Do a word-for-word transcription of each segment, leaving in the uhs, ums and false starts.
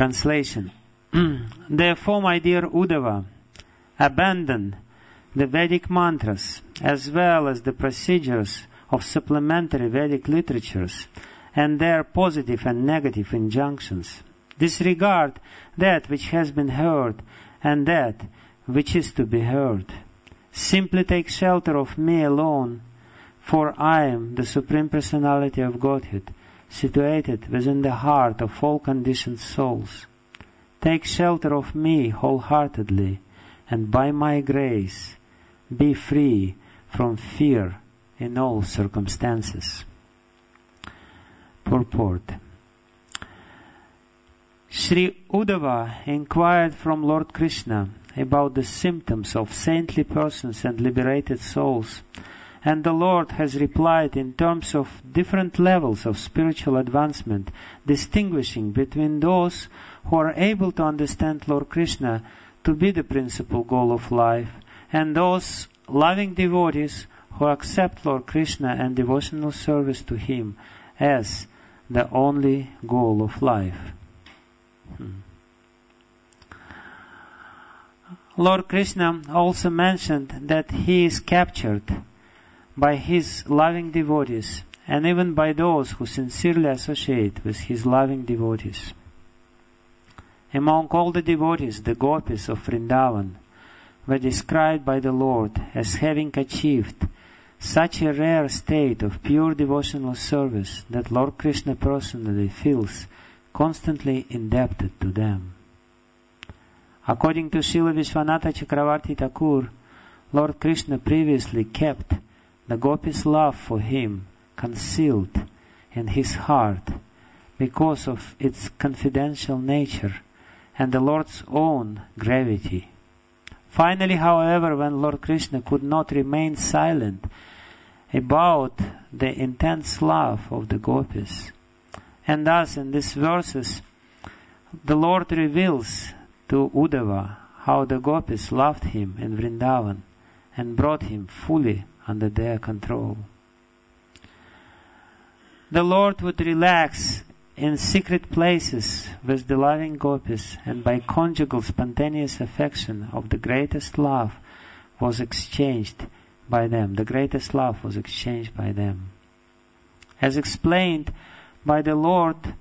Translation. Therefore, my dear Uddhava, abandon the Vedic mantras as well as the procedures of supplementary Vedic literatures and their positive and negative injunctions. Disregard that which has been heard and that which is to be heard. Simply take shelter of me alone, for I am the Supreme Personality of Godhead, situated within the heart of all conditioned souls. Take shelter of me wholeheartedly, and by my grace be free from fear in all circumstances. Purport. Sri Uddhava inquired from Lord Krishna about the symptoms of saintly persons and liberated souls, and the Lord has replied in terms of different levels of spiritual advancement, distinguishing between those who are able to understand Lord Krishna to be the principal goal of life, and those loving devotees who accept Lord Krishna and devotional service to Him as the only goal of life. Hmm. Lord Krishna also mentioned that He is captured by His loving devotees and even by those who sincerely associate with His loving devotees. Among all the devotees, the gopis of Vrindavan were described by the Lord as having achieved such a rare state of pure devotional service that Lord Krishna personally feels constantly indebted to them. According to Srila Vishwanatha Chakravarti Thakur, Lord Krishna previously kept the gopis' love for him concealed in his heart because of its confidential nature and the Lord's own gravity. Finally, however, when Lord Krishna could not remain silent about the intense love of the gopis, and thus in these verses the Lord reveals to Uddhava how the gopis loved him in Vrindavan and brought him fully under their control. The Lord would relax in secret places with the loving gopis, and by conjugal spontaneous affection of the greatest love was exchanged by them. The greatest love was exchanged by them. As explained by the Lord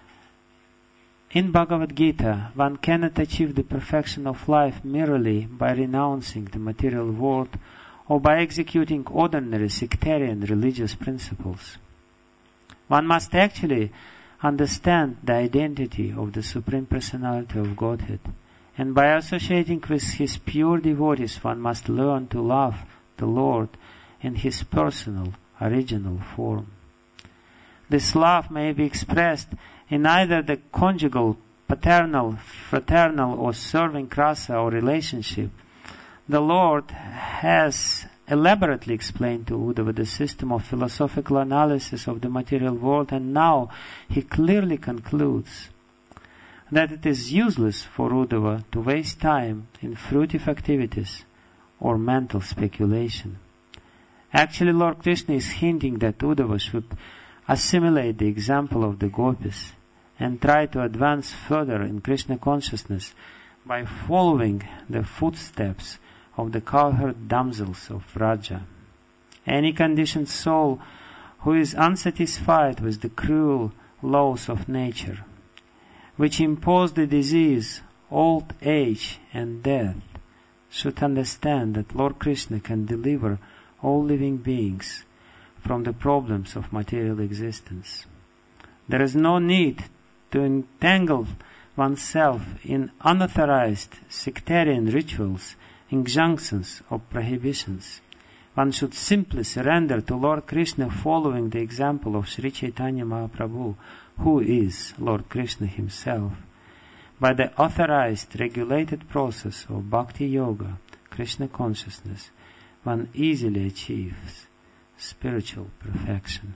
in Bhagavad Gita, one cannot achieve the perfection of life merely by renouncing the material world or by executing ordinary sectarian religious principles. One must actually understand the identity of the Supreme Personality of Godhead, and by associating with His pure devotees one must learn to love the Lord in His personal, original form. This love may be expressed in either the conjugal, paternal, fraternal or serving rasa or relationship. The Lord has elaborately explained to Uddhava the system of philosophical analysis of the material world, and now He clearly concludes that it is useless for Uddhava to waste time in fruitive activities or mental speculation. Actually, Lord Krishna is hinting that Uddhava should assimilate the example of the gopis and try to advance further in Krishna consciousness by following the footsteps of the cowherd damsels of Vraja. Any conditioned soul who is unsatisfied with the cruel laws of nature, which impose the disease, old age and death, should understand that Lord Krishna can deliver all living beings from the problems of material existence. There is no need to entangle oneself in unauthorized sectarian rituals, injunctions or prohibitions. One should simply surrender to Lord Krishna following the example of Sri Chaitanya Mahaprabhu, who is Lord Krishna Himself. By the authorized, regulated process of Bhakti Yoga, Krishna consciousness, one easily achieves spiritual perfection.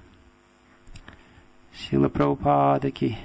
Srila Prabhupada ki.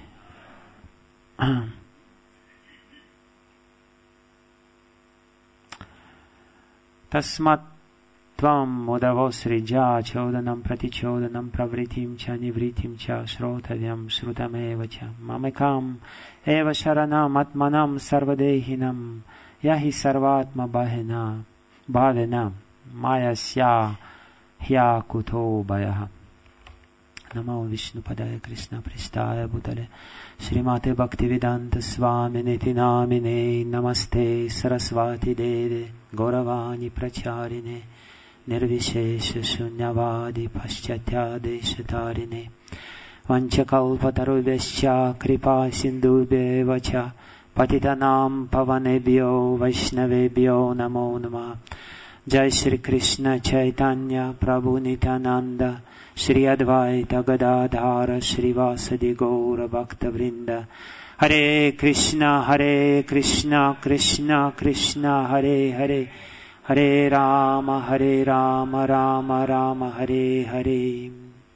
Tasmat Tvam udavosrija chodanam pratichodanam pravritim cha nivritim cha shrotavyam shrutameva cha mamekam eva sharanam atmanam sarvadehinam yahi sarvatma bhavena bhavena mayasya hya kuto bhayaha. Namo Vishnu Padaya Krishna Pristaya Bhutale Srimate Bhaktivedanta Swami Niti Namine Namaste Saraswati Deve Gauravani Pracharine Nirvishesha Shunyavadi Paschatya Deshatarine Vanchakalpatarubhyascha Kripa Sindhubhyeva cha Patitanam Pavanebhyo Vaishnavebhyo Namo Namah. Jai Shri Krishna Chaitanya Prabhu Nityananda Shri Advaita Gadadhara Shri Vasadi Gaura Bhakta Vrinda. Hare Krishna Hare Krishna Krishna Krishna Hare Hare Hare Rama Hare Rama Rama Rama Hare Hare.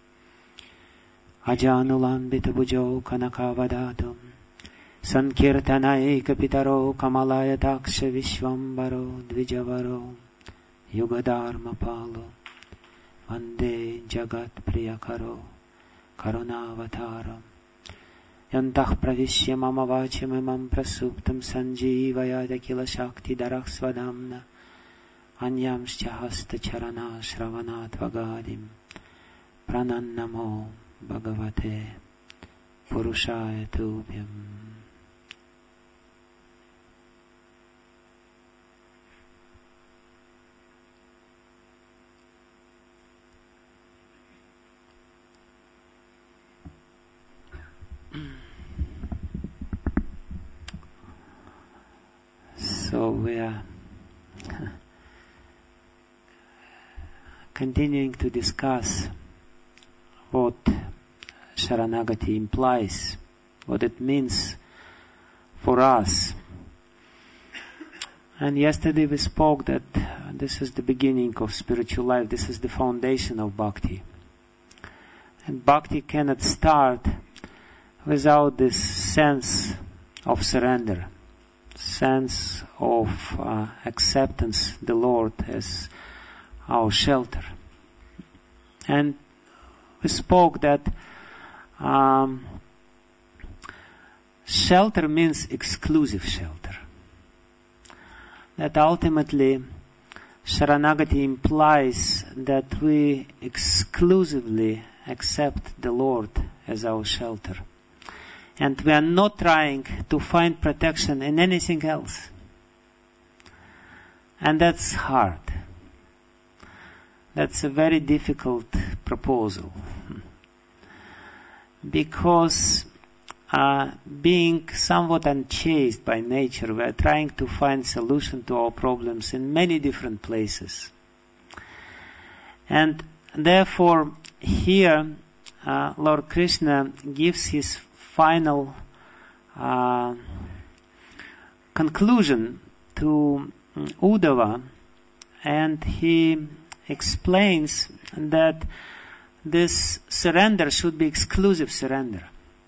Ajanulambita Bhujau Kanakavadatum Sankirtanaika Pitaro Kamalaya-taksha Vishvambaro Dvijavaro Yugadharma Palo Vande Jagat Priyakaro Karunavataram Yantah Pravishya Mama Vacham Imam Prasuptam Sanjeevayada Kila Shakti Darak Svadamna Anyamscha Hasta Charana Shravanat Vagadim Pranannamo Bhagavate Purushaya Tubhyam. So we are continuing to discuss what Sharanagati implies, what it means for us. And yesterday we spoke that this is the beginning of spiritual life, this is the foundation of bhakti. And bhakti cannot start without this sense of surrender, sense of uh, acceptance the Lord as our shelter. And we spoke that um, shelter means exclusive shelter. That ultimately Sharanagati implies that we exclusively accept the Lord as our shelter. And we are not trying to find protection in anything else. And that's hard. That's a very difficult proposal. Because uh, being somewhat unchased by nature, we are trying to find solution to our problems in many different places. And therefore, here, uh, Lord Krishna gives his final uh, conclusion to Uddhava, and he explains that this surrender should be exclusive surrender.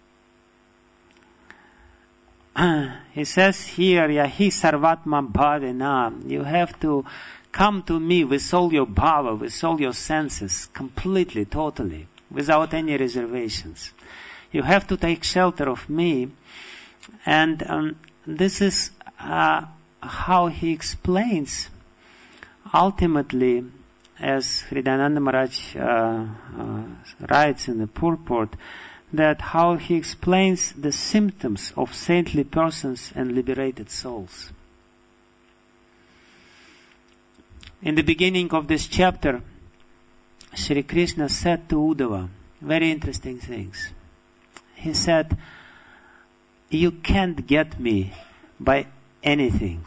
He says here, Yahi sarvatma bhavena, you have to come to me with all your bhava, with all your senses, completely, totally, without any reservations. You have to take shelter of me. And um, this is uh, how he explains ultimately, as Hridayananda Maharaj uh, uh, writes in the purport, that how he explains the symptoms of saintly persons and liberated souls. In the beginning of this chapter, Shri Krishna said to Uddhava very interesting things. He said, you can't get me by anything.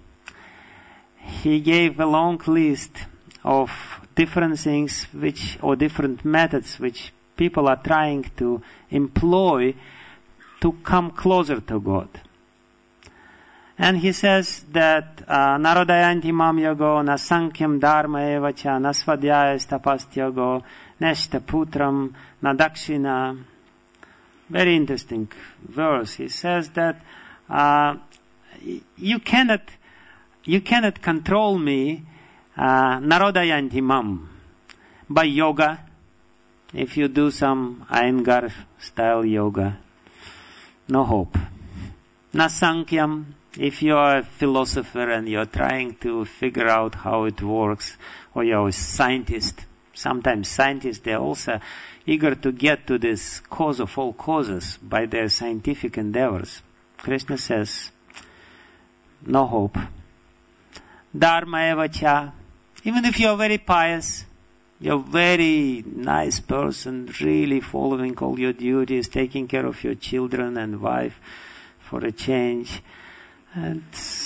He gave a long list of different things which, or different methods which people are trying to employ to come closer to God. And he says that Narodayanti mam yogo na sankhya dharma evacha na svadhyaya tapastyogo neshta putram na dakshina. Very interesting verse. He says that uh, you cannot you cannot control me Uh, Narodayanti mam. By yoga, if you do some Iyengar style yoga, no hope. Nasankyam, if you are a philosopher and you're trying to figure out how it works, or you're a scientist, sometimes scientists, they're also eager to get to this cause of all causes by their scientific endeavors. Krishna says, no hope. Dharma eva cha. Even if you're very pious, you're a very nice person, really following all your duties, taking care of your children and wife for a change, and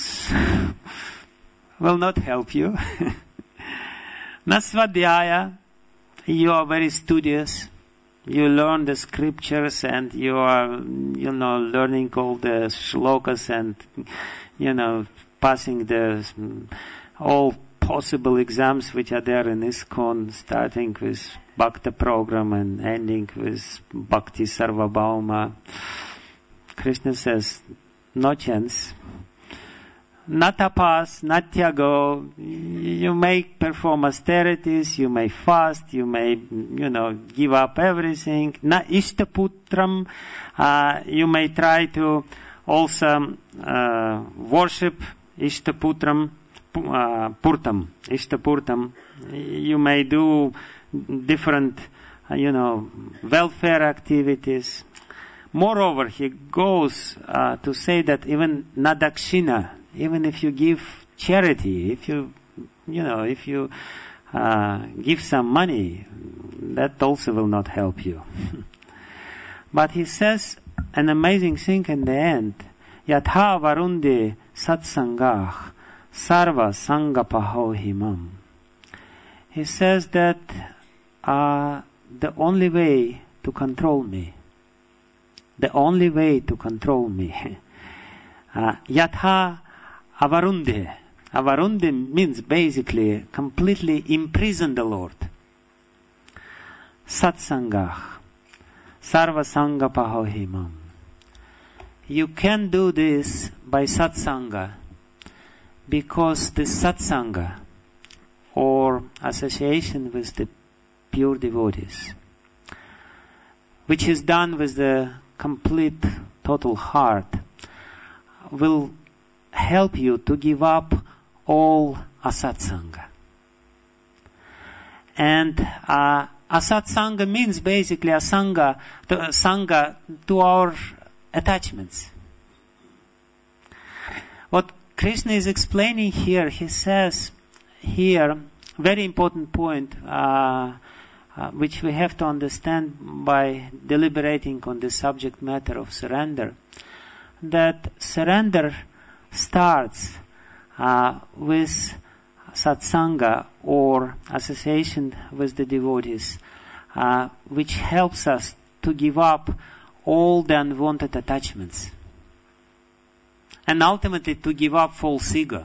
will not help you. Nasvadhyaya, you are very studious. You learn the scriptures and you are, you know, learning all the shlokas and, you know, passing the all possible exams which are there in ISKCON, starting with Bhakta program and ending with Bhakti Sarvabhauma. Krishna says, no chance. Not tapas, not tyago. You may perform austerities, you may fast, you may, you know, give up everything. Na ishtaputram, uh, you may try to also uh, worship ishtaputram, uh, purtam, ishtapurtam. You may do different, uh, you know, welfare activities. Moreover, he goes uh, to say that even nadakshina, even if you give charity, if you, you know, if you uh, give some money, that also will not help you. But he says an amazing thing in the end. Yatha varunde satsangah sarva sangapaho himam. He says that uh, the only way to control me, the only way to control me, uh, yatha avarunde. Avarunde means basically completely imprison the Lord. Satsangah. Sarva sanga pahohimam. You can do this by satsanga because the satsanga or association with the pure devotees, which is done with the complete total heart, will help you to give up all asatsanga. And uh, asatsanga means basically a sangha to, uh, sangha to our attachments. What Krishna is explaining here, he says here, very important point, uh, uh, which we have to understand by deliberating on the subject matter of surrender, that surrender starts uh, with satsanga or association with the devotees, uh, which helps us to give up all the unwanted attachments and ultimately to give up false ego.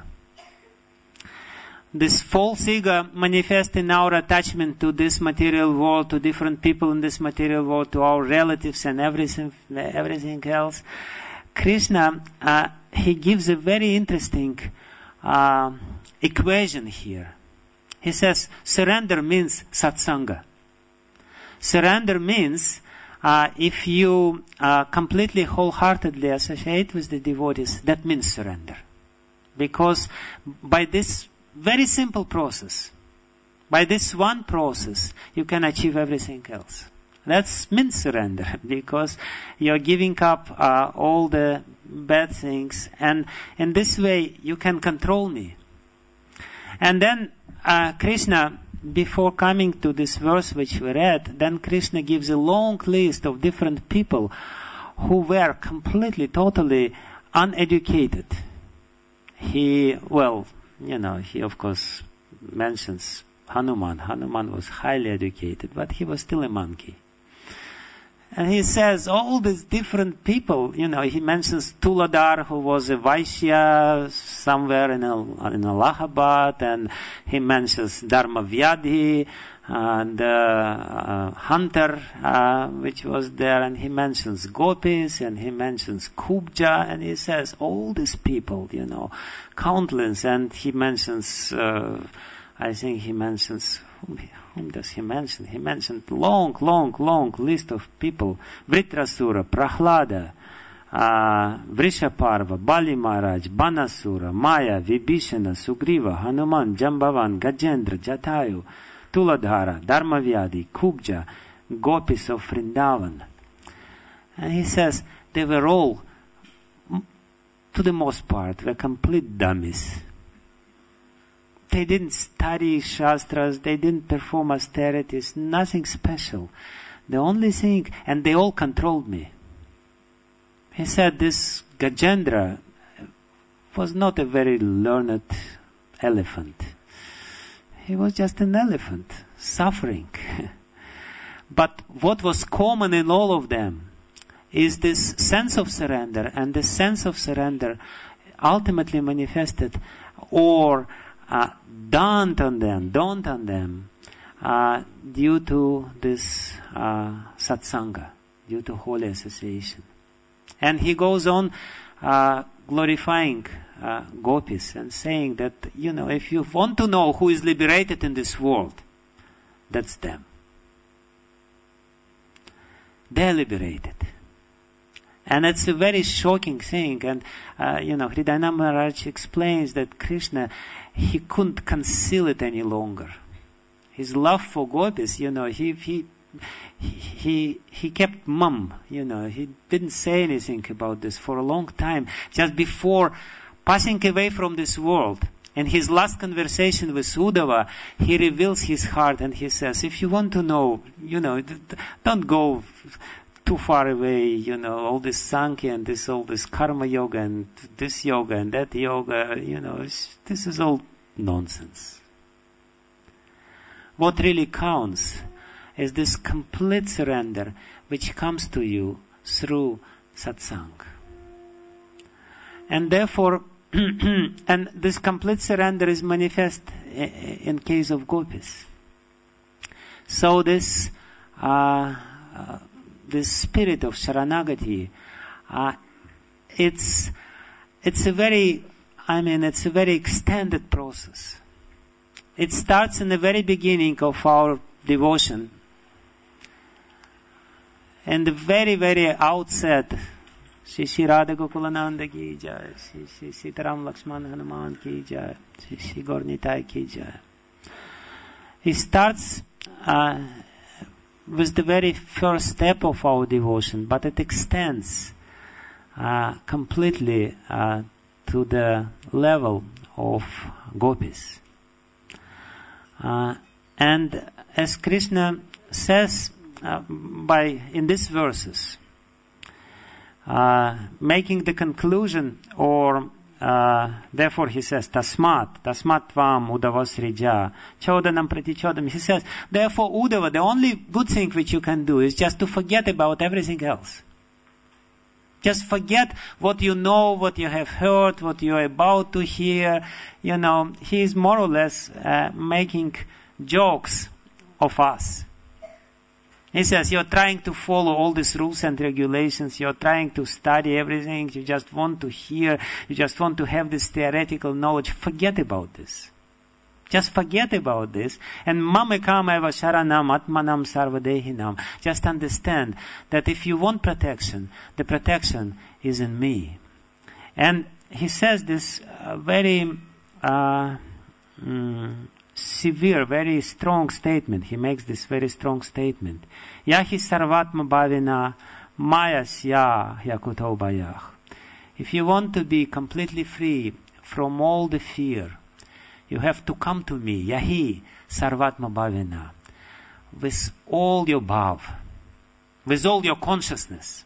This false ego manifests in our attachment to this material world, to different people in this material world, to our relatives and everything, everything else. Krishna, uh, he gives a very interesting uh, equation here. He says, surrender means satsanga. Surrender means uh, if you uh, completely, wholeheartedly associate with the devotees, that means surrender. Because by this very simple process, by this one process, you can achieve everything else. That means surrender, because you're giving up uh, all the bad things, and in this way you can control me. And then uh, Krishna, before coming to this verse which we read, then Krishna gives a long list of different people who were completely, totally uneducated. He, well, you know, he of course mentions Hanuman. Hanuman was highly educated, but he was still a monkey. And he says all these different people, you know, he mentions Tuladar, who was a Vaishya somewhere in, Al- in Allahabad, and he mentions Dharmavyadhi, and uh, uh, Hunter, uh, which was there, and he mentions Gopis, and he mentions Kubja, and he says all these people, you know, countless, and he mentions uh, I think he mentions, whom, whom does he mention? He mentioned long, long, long list of people. Vritrasura, Prahlada, uh, Vrishaparva, Bali Maharaj, Banasura, Maya, Vibhishana, Sugriva, Hanuman, Jambavan, Gajendra, Jatayu, Tuladhara, Dharmavyadi, Kubja, Gopis of Vrindavan. And he says they were all, to the most part, were complete dummies. They didn't study Shastras, they didn't perform austerities, nothing special. The only thing, and they all controlled me. He said this Gajendra was not a very learned elephant. He was just an elephant, suffering. But what was common in all of them is this sense of surrender, and the sense of surrender ultimately manifested or uh, dawned on them, dawned on them uh, due to this uh, satsanga, due to holy association. And he goes on uh, glorifying uh, gopis and saying that, you know, if you want to know who is liberated in this world, that's them. They're liberated. And it's a very shocking thing. And, uh, you know, Hridayananda Maharaj explains that Krishna, he couldn't conceal it any longer. His love for gopis, you know, he, he, he, he kept mum, you know, he didn't say anything about this for a long time. Just before passing away from this world, in his last conversation with Uddhava, he reveals his heart and he says, if you want to know, you know, don't go too far away, you know, all this Sankhya and this, all this karma yoga and this yoga and that yoga, you know, this is all nonsense. What really counts is this complete surrender which comes to you through satsang. And therefore, and this complete surrender is manifest in case of gopis. So this uh, uh, this spirit of Sharanagati, uh, it's it's a very, I mean, it's a very extended process. It starts in the very beginning of our devotion. And the very, very outset, Shri Shri Radha Gokulananda ki jai, Shri Shri Sitaram Lakshman Hanuman ki jai, Shri Shri Gaur Nitai ki jai. It starts uh, with the very first step of our devotion, but it extends uh, completely uh, to the level of gopis. Uh, and as Krishna says uh, by in these verses, uh, making the conclusion, or uh, therefore he says, Tasmat, Tasmat Tvam Uddhavasrija, Chodanam Pratichodam. He says, therefore Uddhava, the only good thing which you can do is just to forget about everything else. Just forget what you know, what you have heard, what you are about to hear. You know, he is more or less uh, making jokes of us. He says, you're trying to follow all these rules and regulations, you're trying to study everything, you just want to hear, you just want to have this theoretical knowledge. Forget about this. Just forget about this. And mamekam eva sharanam atmanam sarvadehinam. Just understand that if you want protection, the protection is in me. And he says this uh, very uh, mm, severe, very strong statement. He makes this very strong statement. Yahi sarvatma bhavina mayasya yakuto bayah. If you want to be completely free from all the fear, you have to come to me, Yahi Sarvatma Bhavina, with all your bhav, with all your consciousness.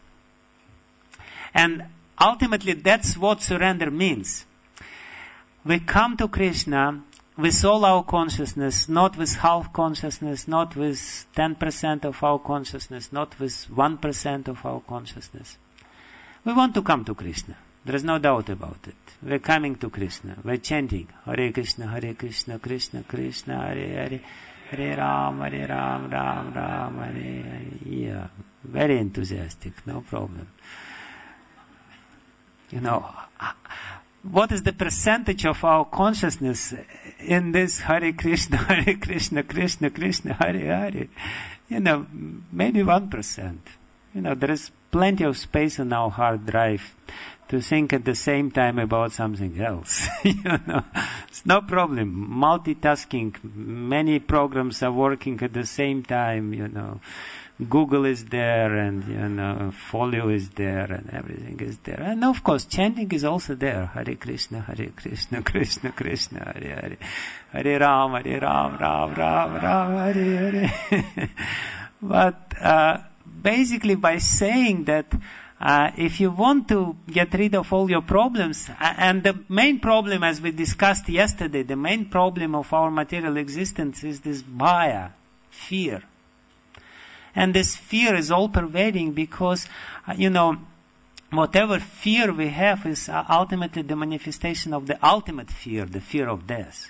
And ultimately that's what surrender means. We come to Krishna with all our consciousness, not with half consciousness, not with ten percent of our consciousness, not with one percent of our consciousness. We want to come to Krishna. There is no doubt about it. We're coming to Krishna. We're chanting Hare Krishna, Hare Krishna, Krishna Krishna, Hare Hare, Hare Ram, Hare Ram, Ram Ram, Hare Hare. Yeah, very enthusiastic, no problem. You know, what is the percentage of our consciousness in this Hare Krishna, Hare Krishna, Krishna, Krishna, Hare Hare? You know, maybe one percent. You know, there is plenty of space on our hard drive to think at the same time about something else. You know, it's no problem. Multitasking, many programs are working at the same time, you know. Google is there, and, you know, Folio is there, and everything is there. And of course, chanting is also there. Hare Krishna, Hare Krishna, Krishna Krishna, Hare Hare. Hare Ram, Hare Ram, Ram Ram, Ram Hare Hare. But uh, basically by saying that Uh, if you want to get rid of all your problems, uh, and the main problem, as we discussed yesterday, the main problem of our material existence is this bhaya, fear. And this fear is all pervading because, uh, you know, whatever fear we have is uh, ultimately the manifestation of the ultimate fear, the fear of death.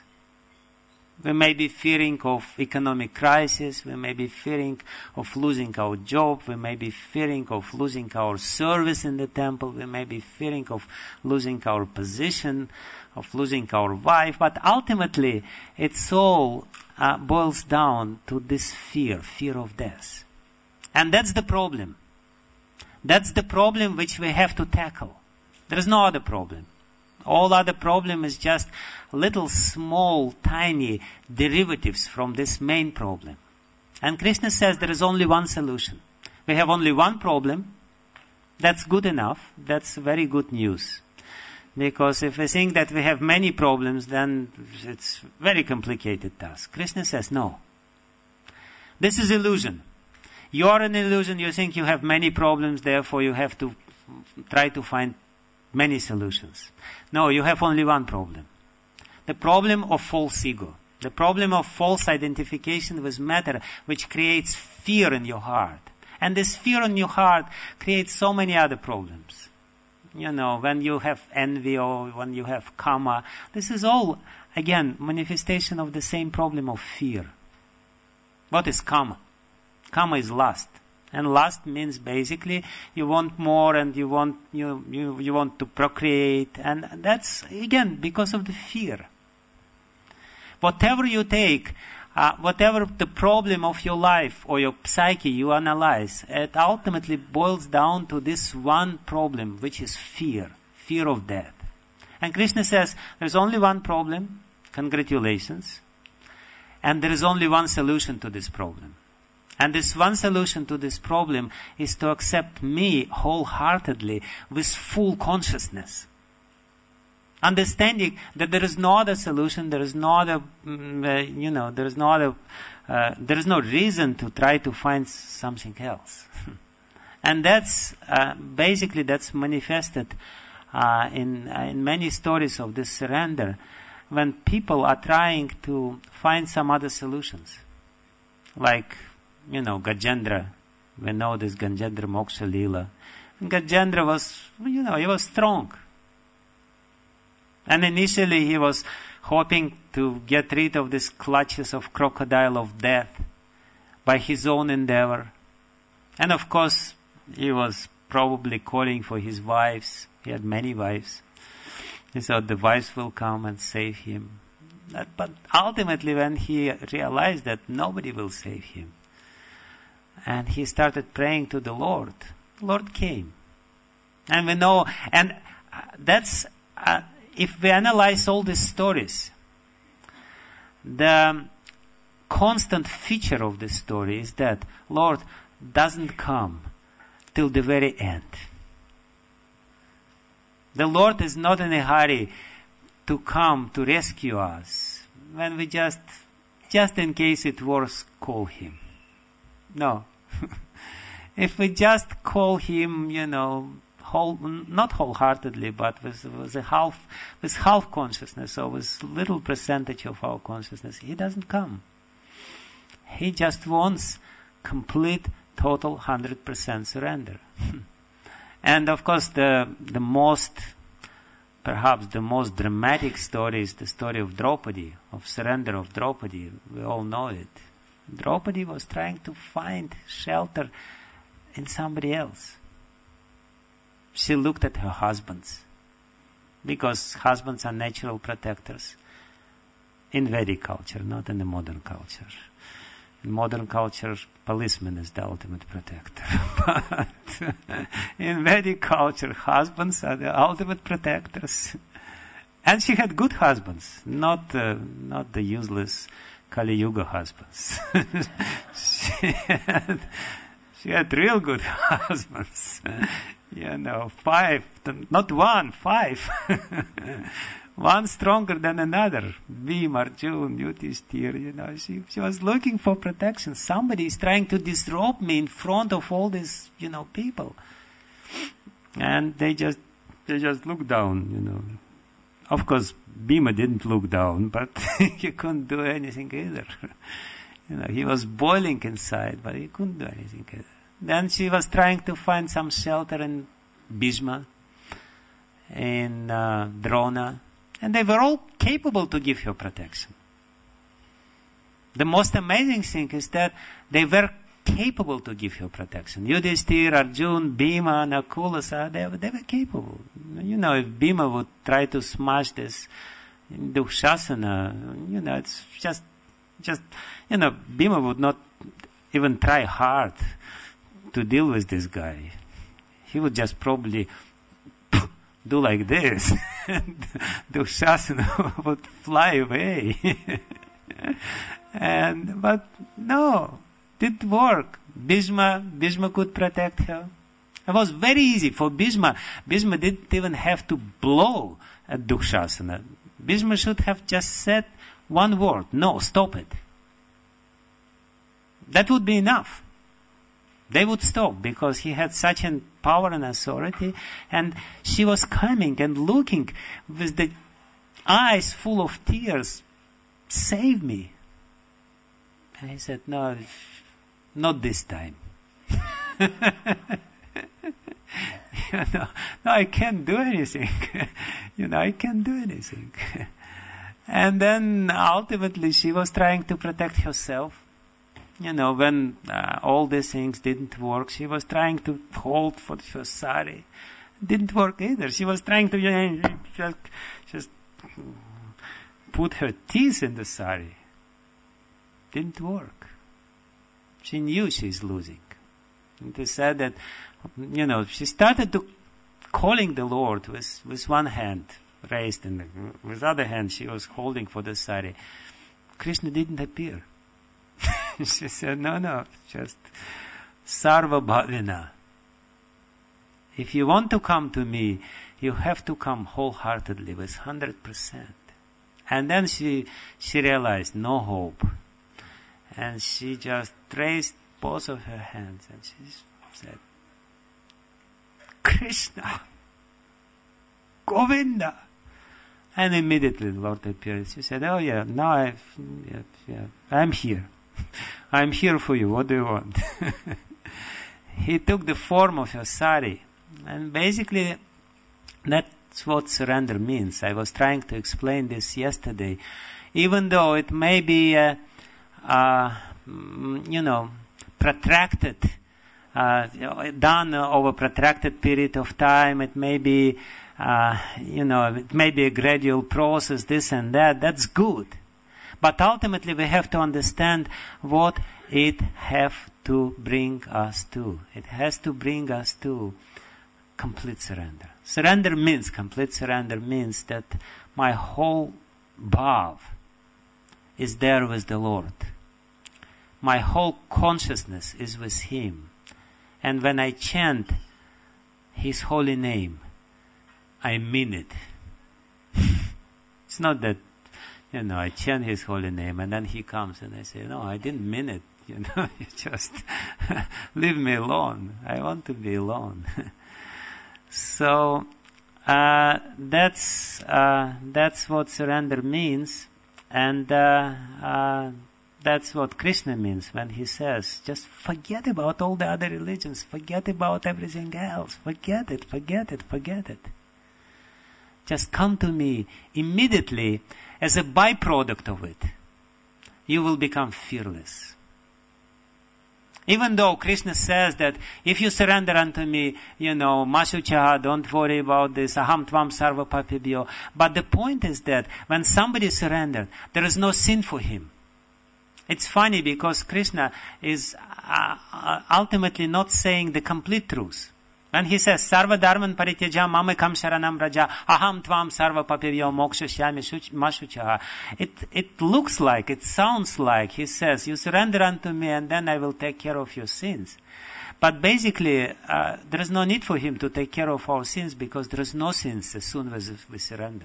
We may be fearing of economic crisis, we may be fearing of losing our job, we may be fearing of losing our service in the temple, we may be fearing of losing our position, of losing our wife, but ultimately it's all uh, boils down to this fear, fear of death. And that's the problem. That's the problem which we have to tackle. There is no other problem. All other problem is just little small, tiny derivatives from this main problem. And Krishna says there is only one solution. We have only one problem. That's good enough. That's very good news. Because if we think that we have many problems, then it's very complicated task. Krishna says no. This is illusion. You are an illusion. You think you have many problems, therefore you have to try to find many solutions. No, you have only one problem. The problem of false ego. The problem of false identification with matter, which creates fear in your heart. And this fear in your heart creates so many other problems. You know, when you have envy or when you have karma, this is all, again, manifestation of the same problem of fear. What is karma? Karma is lust. And lust means basically you want more and you want you, you you want to procreate, and that's again because of the fear. Whatever you take, uh, whatever the problem of your life or your psyche you analyze, it ultimately boils down to this one problem, which is fear, fear of death. And Krishna says there's only one problem, congratulations, and there is only one solution to this problem. And this one solution to this problem is to accept me wholeheartedly with full consciousness. Understanding that there is no other solution, there is no other, mm, uh, you know, there is no other, uh, there is no reason to try to find something else. And that's, uh, basically that's manifested uh, in, uh, in many stories of this surrender, when people are trying to find some other solutions. Like, you know, Gajendra. We know this Gajendra Moksha Leela. Gajendra was, you know, he was strong. And initially he was hoping to get rid of these clutches of crocodile of death by his own endeavor. And of course, he was probably calling for his wives. He had many wives. He thought the wives will come and save him. But ultimately, when he realized that nobody will save him, and he started praying to the Lord, the Lord came. And we know, and that's, uh, if we analyze all these stories, the constant feature of this story is that Lord doesn't come till the very end. The Lord is not in a hurry to come to rescue us when we just, just in case it works, call Him. No. If we just call Him, you know, whole, not wholeheartedly, but with, with a half, with half consciousness or with little percentage of our consciousness, He doesn't come. He just wants complete, total, one hundred percent surrender. And of course, the the most, perhaps the most dramatic story is the story of Draupadi, of surrender of Draupadi. We all know it. Draupadi was trying to find shelter in somebody else. She looked at her husbands. because husbands are natural protectors in Vedic culture, not in the modern culture. In modern culture, policeman is the ultimate protector. But in Vedic culture, husbands are the ultimate protectors. And she had good husbands, not uh, not the useless Kali Yuga husbands. she, had, she had real good husbands. You know, five, not one, five. One stronger than another. Bhim, Arjun, Yudhishthir, you know, she, she was looking for protection. Somebody is trying to disrobe me in front of all these, you know, people. And they just, they just looked down, you know. Of course, Bhima didn't look down, but he couldn't do anything either. You know, he was boiling inside, but he couldn't do anything either. Then she was trying to find some shelter in Bhishma, in uh, Drona, and they were all capable to give her protection. The most amazing thing is that they were capable to give her protection. Yudhishthir, Arjun, Bhima, Nakula, they, they were capable. You know, if Bhima would try to smash this Dukshasana, you know, it's just, just, you know, Bhima would not even try hard to deal with this guy. He would just probably do like this. Dukshasana would fly away. and, but no, didn't work. Bhishma, Bhishma could protect her. It was very easy for Bhishma. Bhishma didn't even have to blow at Dukshasana. Bhishma should have just said one word, no, stop it. That would be enough. They would stop because he had such a power and authority, and she was coming and looking with the eyes full of tears, save me. And he said, no, not this time. you know, no, I can't do anything. you know, I can't do anything. And then ultimately she was trying to protect herself. You know, when uh, all these things didn't work, she was trying to hold for her sari. Didn't work either. She was trying to you know, just, just put her teeth in the sari. Didn't work. She knew she's losing. And they said that, you know, she started to calling the Lord with, with one hand raised, and with the other hand she was holding for the sari. Krishna didn't appear. She said, no, no, just Sarva Bhavina. If you want to come to me, you have to come wholeheartedly with one hundred percent. And then she, she realized no hope. And she just raised both of her hands and she said, Krishna, Govinda. And immediately the Lord appeared. She said, oh yeah, now I've, yeah, yeah, I'm here. I'm here for you. What do you want? He took the form of your sari. And basically, that's what surrender means. I was trying to explain this yesterday. Even though it may be, uh, uh, you know, protracted, uh, done over a protracted period of time, it may be, uh, you know, it may be a gradual process, this and that. That's good. But ultimately we have to understand what it have to bring us to. It has to bring us to complete surrender. Surrender means, complete surrender means that my whole bhav is there with the Lord. My whole consciousness is with Him. And when I chant His holy name, I mean it. It's not that, you know, I chant His holy name and then He comes and I say, no, I didn't mean it. You know, you just leave me alone. I want to be alone. So uh, that's uh, that's what surrender means, and uh, uh, that's what Krishna means when He says, just forget about all the other religions, forget about everything else, forget it, forget it, forget it. Just come to me immediately. As a byproduct of it, you will become fearless. Even though Krishna says that if you surrender unto me, you know, Mashuchaha, don't worry about this, aham tvam sarva papibhyo. But the point is that when somebody surrendered, there is no sin for him. It's funny because Krishna is uh, uh, ultimately not saying the complete truth. When he says, Sarva dharman parityaja mamekam sharanam raja aham tvam sarva papivyo moksha shyami mashuchaha. It, it looks like, it sounds like he says, you surrender unto me and then I will take care of your sins. But basically, uh, there is no need for him to take care of our sins because there is no sins as soon as we surrender.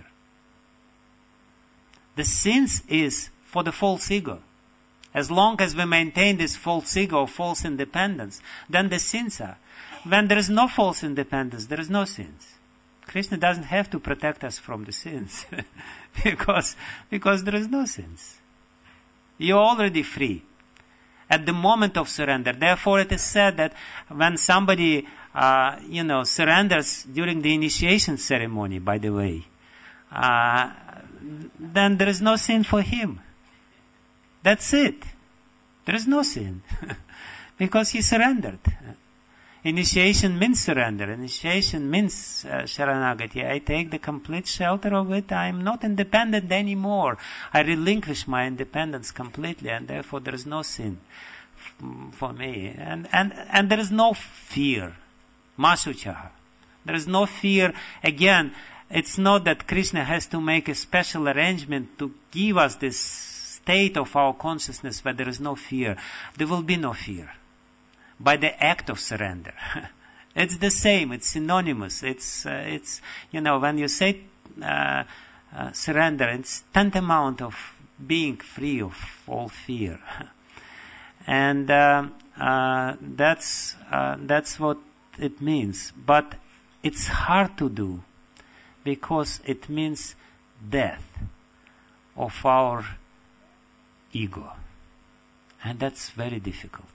The sins is for the false ego. As long as we maintain this false ego, false independence, then the sins are. When there is no false independence, there is no sins. Krishna doesn't have to protect us from the sins because, because there is no sins. You're already free at the moment of surrender. Therefore, it is said that when somebody, uh, you know, surrenders during the initiation ceremony, by the way, uh, then there is no sin for him. That's it. There is no sin because he surrendered. Initiation means surrender. Initiation means uh, Sharanagati. I take the complete shelter of it. I am not independent anymore. I relinquish my independence completely, and therefore there is no sin f- for me. And, and, and there is no fear. Mashuchaha. There is no fear. Again, it's not that Krishna has to make a special arrangement to give us this state of our consciousness where there is no fear. There will be no fear. By the act of surrender. It's the same, it's synonymous. It's, uh, it's you know, when you say uh, uh, surrender, it's tantamount of being free of all fear. And uh, uh, that's, uh, that's what it means. But it's hard to do because it means death of our ego. And that's very difficult.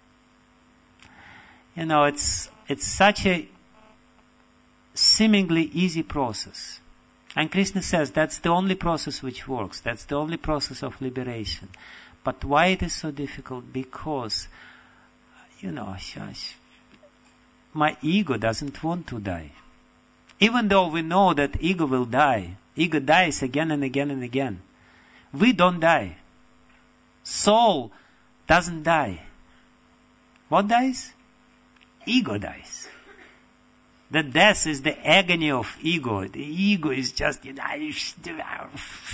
You know, it's it's such a seemingly easy process. And Krishna says that's the only process which works. That's the only process of liberation. But why it is so difficult? Because, you know, my ego doesn't want to die. Even though we know that ego will die, ego dies again and again and again. We don't die. Soul doesn't die. What dies? Ego dies. The death is the agony of ego. The ego is just, you know,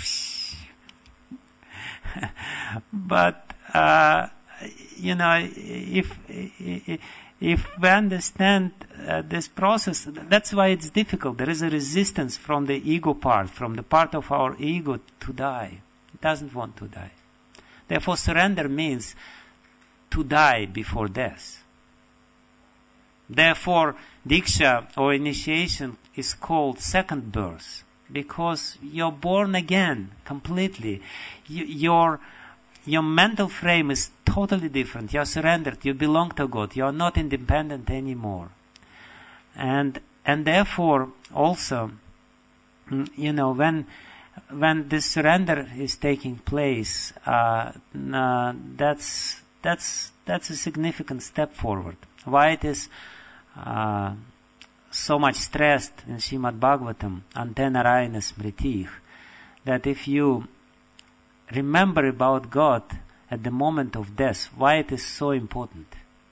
but, uh, you know, if, if we understand uh, this process, that's why it's difficult. There is a resistance from the ego part, from the part of our ego to die. It doesn't want to die. Therefore, surrender means to die before death. Therefore, Diksha or initiation is called second birth because you're born again completely. You, your, your mental frame is totally different. You're surrendered. You belong to God. You're not independent anymore. And, and therefore also, you know, when, when this surrender is taking place, uh, uh, that's, that's, that's a significant step forward. Why it is Uh, so much stressed in Srimad Bhagavatam, Ante Narayana Smritih, that if you remember about God at the moment of death, why it is so important?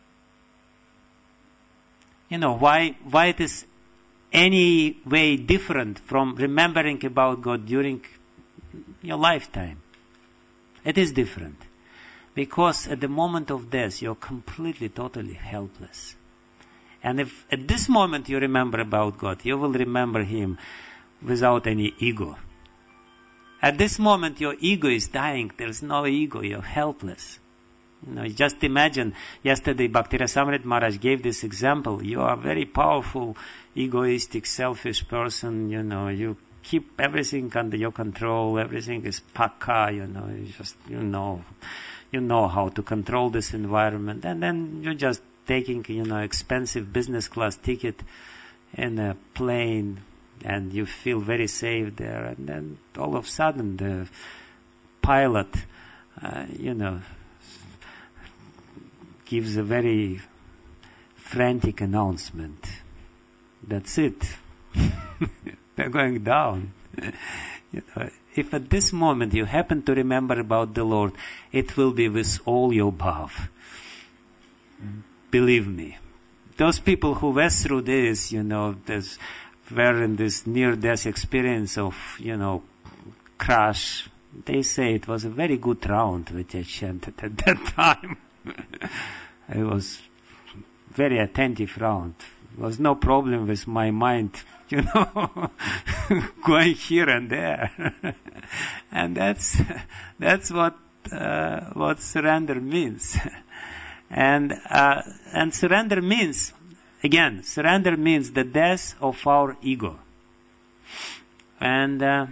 You know, why, why it is any way different from remembering about God during your lifetime? It is different. Because at the moment of death, you're completely, totally helpless. And if at this moment you remember about God, you will remember Him without any ego. At this moment your ego is dying. There's no ego. You're helpless. You know, just imagine, yesterday Bhakti Rasamrit Maharaj gave this example. You are a very powerful, egoistic, selfish person. You know, you keep everything under your control. Everything is pakka, you know, you just, you know, you know how to control this environment. And then you're just taking, you know, expensive business class ticket in a plane and you feel very safe there. And then all of a sudden the pilot, uh, you know, gives a very frantic announcement. That's it. They're going down. You know, if at this moment you happen to remember about the Lord, it will be with all your above. Believe me. Those people who went through this, you know, this, were in this near-death experience of, you know, crash, they say it was a very good round which I chanted at that time. It was very attentive round. There was no problem with my mind, you know, going here and there. And that's, that's what, uh, what surrender means. And, uh, and surrender means, again, surrender means the death of our ego. And, uh,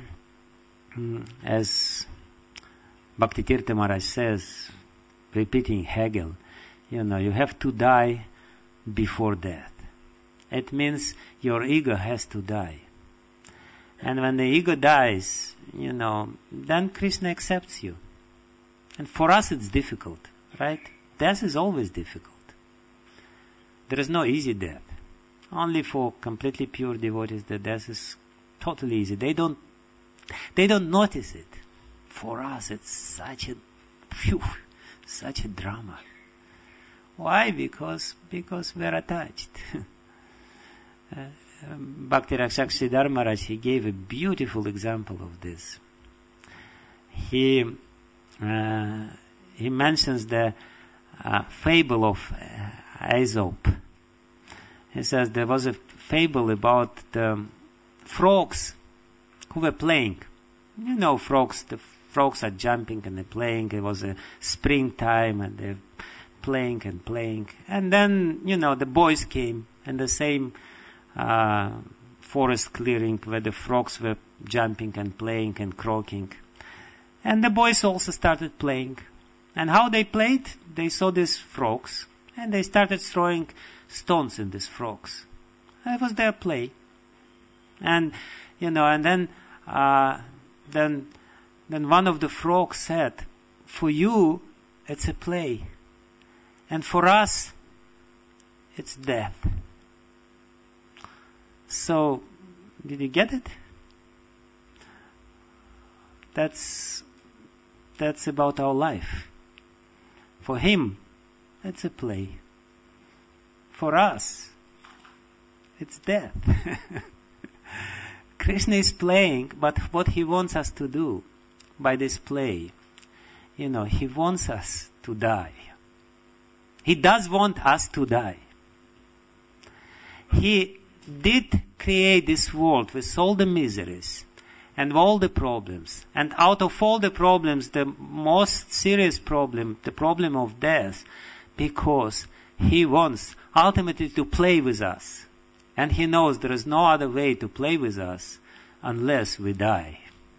as Bhaktitirtha Maharaj says, repeating Hegel, you know, you have to die before death. It means your ego has to die. And when the ego dies, you know, then Krishna accepts you. And for us it's difficult, right? Death is always difficult. There is no easy death. Only for completely pure devotees the death is totally easy. They don't They don't notice it. For us, it's such a, phew, such a drama. Why? Because because we're attached. uh, um, Bhakti Rakshak Siddhar Maharaj, he gave a beautiful example of this. He uh, he mentions the uh, fable of uh, Aesop. He says there was a fable about the frogs who were playing. You know, frogs, the frogs are jumping and they're playing. It was a springtime and they're playing and playing. And then, you know, the boys came and the same uh, forest clearing where the frogs were jumping and playing and croaking. And the boys also started playing. And how they played? They saw these frogs and they started throwing stones in these frogs. That was their play. And, you know, and then Uh, then, then one of the frogs said, for you, it's a play. And for us, it's death. So, did you get it? That's, that's about our life. For him, it's a play. For us, it's death. Krishna is playing, but what he wants us to do by this play, you know, he wants us to die. He does want us to die. He did create this world with all the miseries and all the problems. And out of all the problems, the most serious problem, the problem of death, because he wants ultimately to play with us. And he knows there is no other way to play with us unless we die.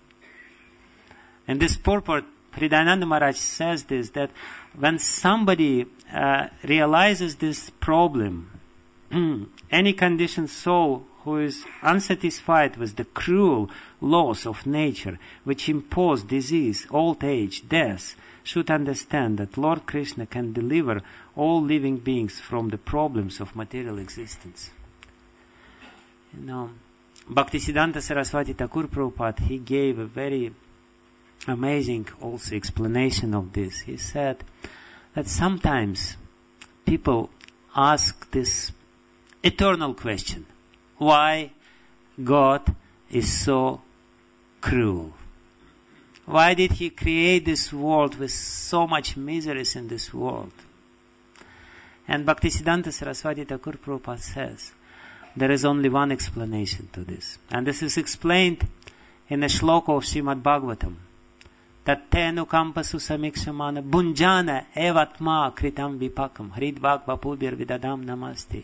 In this purport, Hridayananda Maharaj says this, that when somebody uh, realizes this problem, any conditioned soul who is unsatisfied with the cruel laws of nature, which impose disease, old age, death, should understand that Lord Krishna can deliver all living beings from the problems of material existence. You know, Bhaktisiddhanta Saraswati Thakur Prabhupada, he gave a very amazing also explanation of this. He said that sometimes people ask this eternal question, why God is so cruel? Why did he create this world with so much miseries in this world? And Bhaktisiddhanta Saraswati Thakur Prabhupada says, there is only one explanation to this. And this is explained in a shloka of Srimad Bhagavatam. Tattenu kampasu samikshamana bunjana evatma kritam vipakam hridvak vapubir vidadam namasti.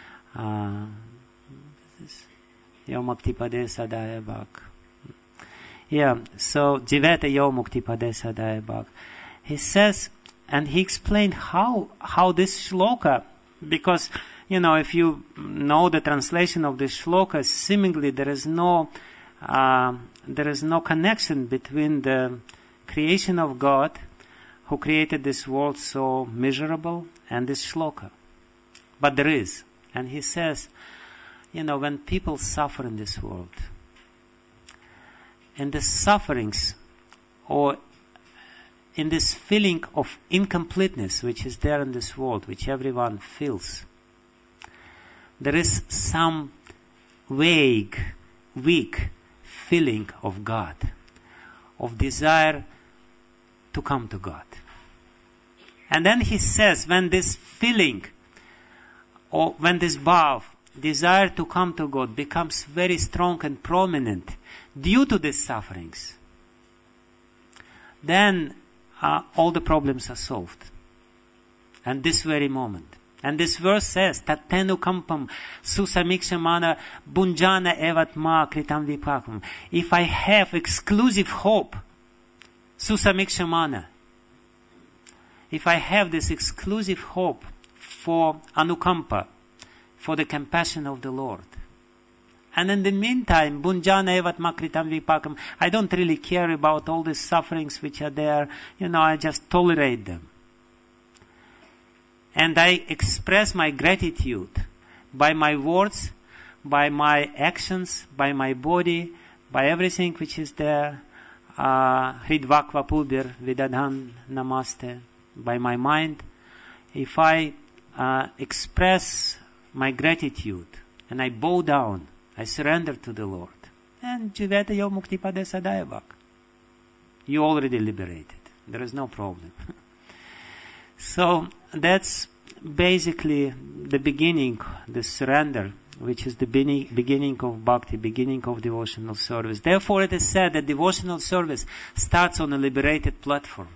Yomuktipade sadaya bhak. Yeah, so Jiveta Yomuktipade sadaya bhak. He says, and he explained how, how this shloka, because you know, if you know the translation of the shloka, seemingly there is no, uh, there is no connection between the creation of God, who created this world so miserable, and this shloka. But there is. And he says, you know, when people suffer in this world, in the sufferings, or in this feeling of incompleteness which is there in this world, which everyone feels, there is some vague, weak feeling of God, of desire to come to God. And then he says, when this feeling, or when this bhav, desire to come to God, becomes very strong and prominent due to these sufferings, then uh, all the problems are solved. And this very moment. And this verse says, Tatenu kampam susamikṣamana bunjana evatma kritam vipakam. If I have exclusive hope, susamikṣamana, if I have this exclusive hope for anukampa, for the compassion of the Lord, and in the meantime, bunjana evatma kritam vipakam, I don't really care about all the sufferings which are there, you know, I just tolerate them. And I express my gratitude by my words, by my actions, by my body, by everything which is there. Hridvakva pubir vidadhan namaste. By my mind. If I uh, express my gratitude and I bow down, I surrender to the Lord. And jiveta yo muktipade sadayavak. You already liberated. There is no problem. So that's basically the beginning, the surrender, which is the beginning of bhakti, beginning of devotional service. Therefore it is said that devotional service starts on a liberated platform.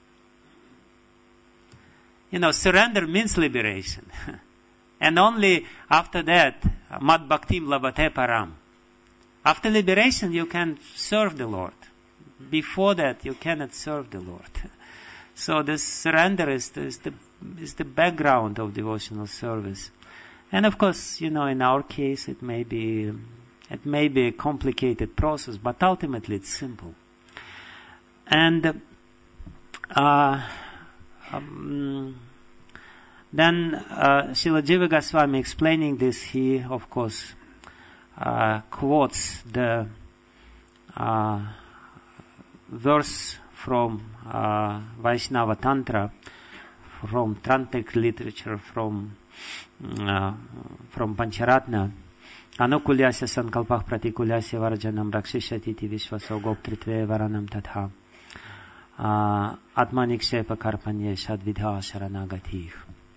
You know, surrender means liberation. And only after that, mad bhaktim labate param. After liberation you can serve the Lord. Before that you cannot serve the Lord. So this surrender is the, is the is the background of devotional service. And of course, you know, in our case it may be it may be a complicated process, but ultimately it's simple. And uh, um, then uh, Srila Jiva Goswami explaining this, he of course uh, quotes the uh, verse from uh, Vaishnava Tantra, from Tantric literature, from uh, from Pancharatna. Anukulyasya sankalpah pratikulyasya varjanam rakshishati vishvaso goptritve varanam tatha atmanikshepa karpanye shadvidha sharanagatif.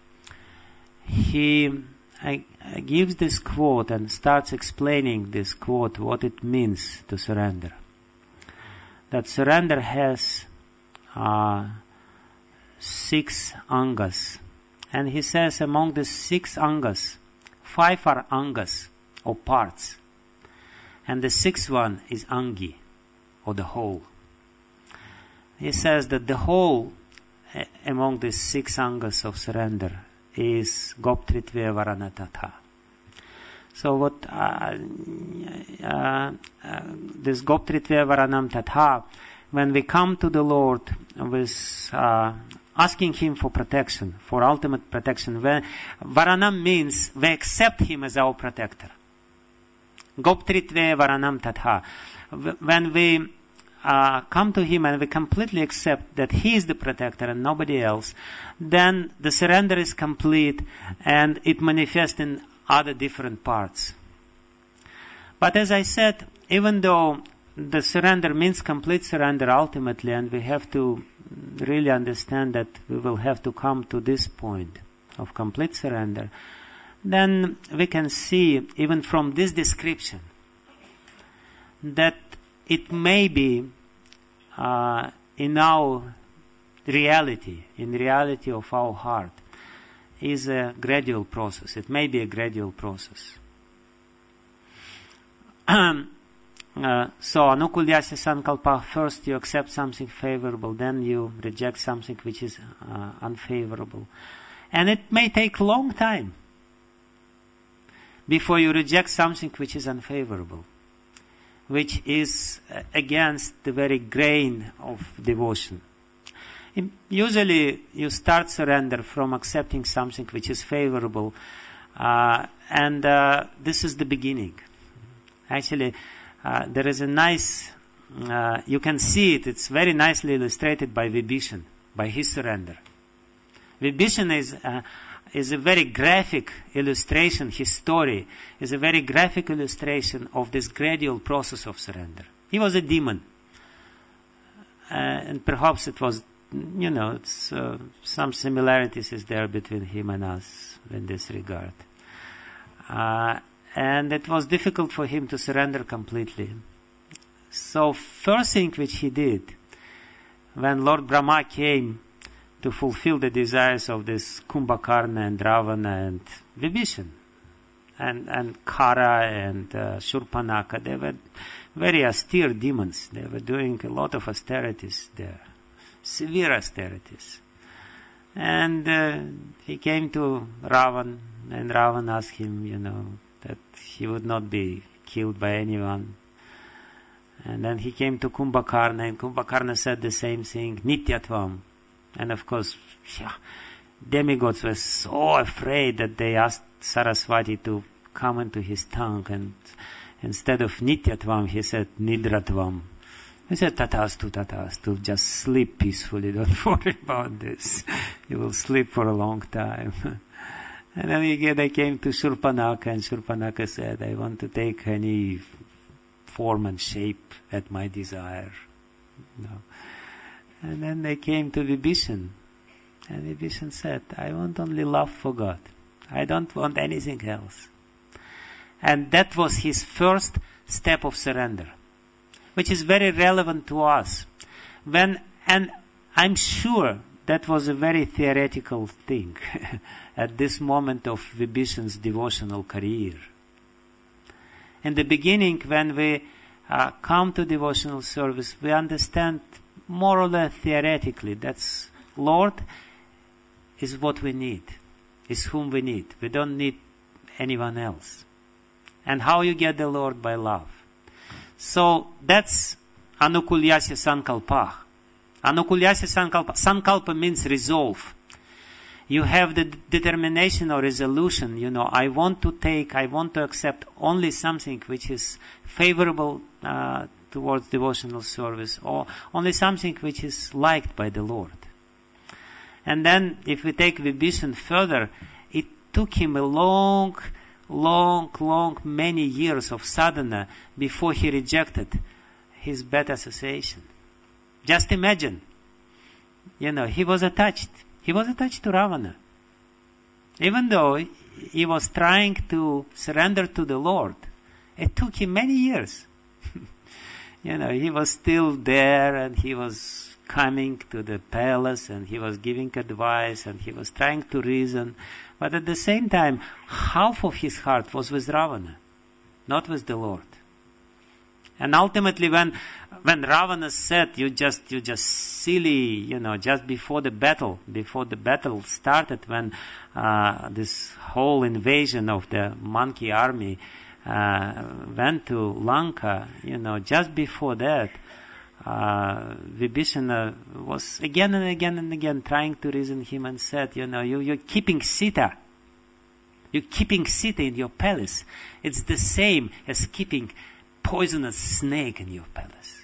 He uh, gives this quote and starts explaining this quote, what it means to surrender. That surrender has uh, six angas. And he says among the six angas, five are angas, or parts. And the sixth one is angi, or the whole. He says that the whole uh, among the six angas of surrender is goptritve varanatata. So what uh, uh, uh, this goptritve varanam tatha, when we come to the Lord with uh, asking Him for protection, for ultimate protection, when varanam means we accept Him as our protector. Goptritve varanam tatha. When we uh, come to Him and we completely accept that He is the protector and nobody else, then the surrender is complete and it manifests in other different parts. But as I said, even though the surrender means complete surrender ultimately, and we have to really understand that we will have to come to this point of complete surrender, then we can see even from this description that it may be uh, in our reality, in reality of our heart, is a gradual process. It may be a gradual process. uh, so, anukulyasya sankalpa, first you accept something favorable, then you reject something which is uh, unfavorable. And it may take a long time before you reject something which is unfavorable, which is against the very grain of devotion. Usually you start surrender from accepting something which is favorable, uh, and uh, this is the beginning. Actually, uh, there is a nice, uh, you can see it, it's very nicely illustrated by Vibhishan, by his surrender. Vibhishan is, uh, is a very graphic illustration, his story is a very graphic illustration of this gradual process of surrender. He was a demon. Uh, and perhaps it was, you know, it's, uh, some similarities is there between him and us in this regard. Uh, and it was difficult for him to surrender completely. So first thing which he did, when Lord Brahma came to fulfill the desires of this Kumbhakarna and Ravana and Vibhishan, and, and Kara and uh, Shurpanaka, they were very austere demons. They were doing a lot of austerities there, severe austerities. And uh, he came to Ravan, and Ravan asked him, you know, that he would not be killed by anyone. And then he came to Kumbhakarna, and Kumbhakarna said the same thing, Nityatvam. And of course, yeah, demigods were so afraid that they asked Saraswati to come into his tongue, and instead of Nityatvam, he said Nidratvam. He said, Tatastu, Tatastu, just sleep peacefully, don't worry about this. You will sleep for a long time. And then again they came to Shurpanaka, and Shurpanaka said, I want to take any form and shape at my desire. No. And then they came to Vibhishan, and Vibhishan said, I want only love for God. I don't want anything else. And that was his first step of surrender, which is very relevant to us. When, and I'm sure that was a very theoretical thing at this moment of Vibhishan's devotional career. In the beginning, when we uh, come to devotional service, we understand more or less theoretically that's Lord is what we need, is whom we need. We don't need anyone else. And how you get the Lord? By love. So that's Anukulyasya Sankalpa. Anukulyasya Sankalpa. Sankalpa means resolve. You have the d- determination or resolution, you know, I want to take, I want to accept only something which is favorable uh, towards devotional service, or only something which is liked by the Lord. And then, if we take Vibhishan further, it took him a long, long, long, many years of sadhana before he rejected his bad association. Just imagine, you know, he was attached. He was attached to Ravana. Even though he was trying to surrender to the Lord, it took him many years. You know, he was still there, and he was coming to the palace, and he was giving advice, and he was trying to reason. But at the same time, half of his heart was with Ravana, not with the Lord. And ultimately, when when Ravana said, "You just, you just silly," you know, just before the battle, before the battle started, when uh, this whole invasion of the monkey army uh, went to Lanka, you know, just before that, uh, Vibhishana was again and again and again trying to reason him, and said, "You know, you you're keeping Sita. You're keeping Sita in your palace. It's the same as keeping poisonous snake in your palace.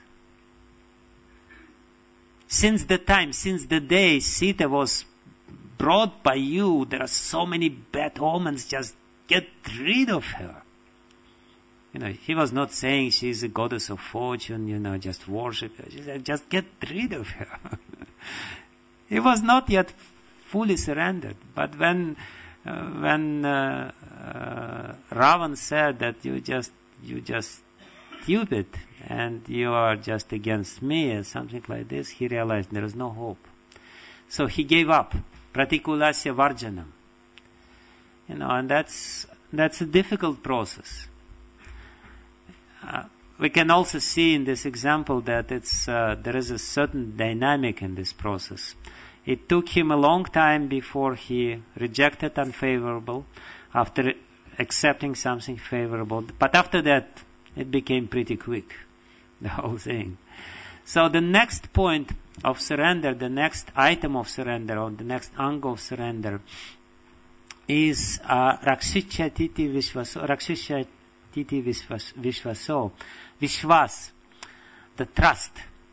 Since the time, since the day Sita was brought by you, there are so many bad omens, just get rid of her." You know, he was not saying she's a goddess of fortune, you know, just worship her. He said, just get rid of her. He was not yet fully surrendered. But when, uh, when, uh, uh, Ravan said that you just, you just stupid and you are just against me or something like this, he realized there is no hope. So he gave up. Pratikulasya Varjanam. You know, and that's, that's a difficult process. Uh, we can also see in this example that it's, uh, there is a certain dynamic in this process. It took him a long time before he rejected unfavorable, after accepting something favorable. But after that, it became pretty quick, the whole thing. So the next point of surrender, the next item of surrender, or the next anga of surrender, is uh, Rakshishya Titi Vishvaso, Rakshishya Titi Vishvas, Vishvaso, Vishwas, the trust.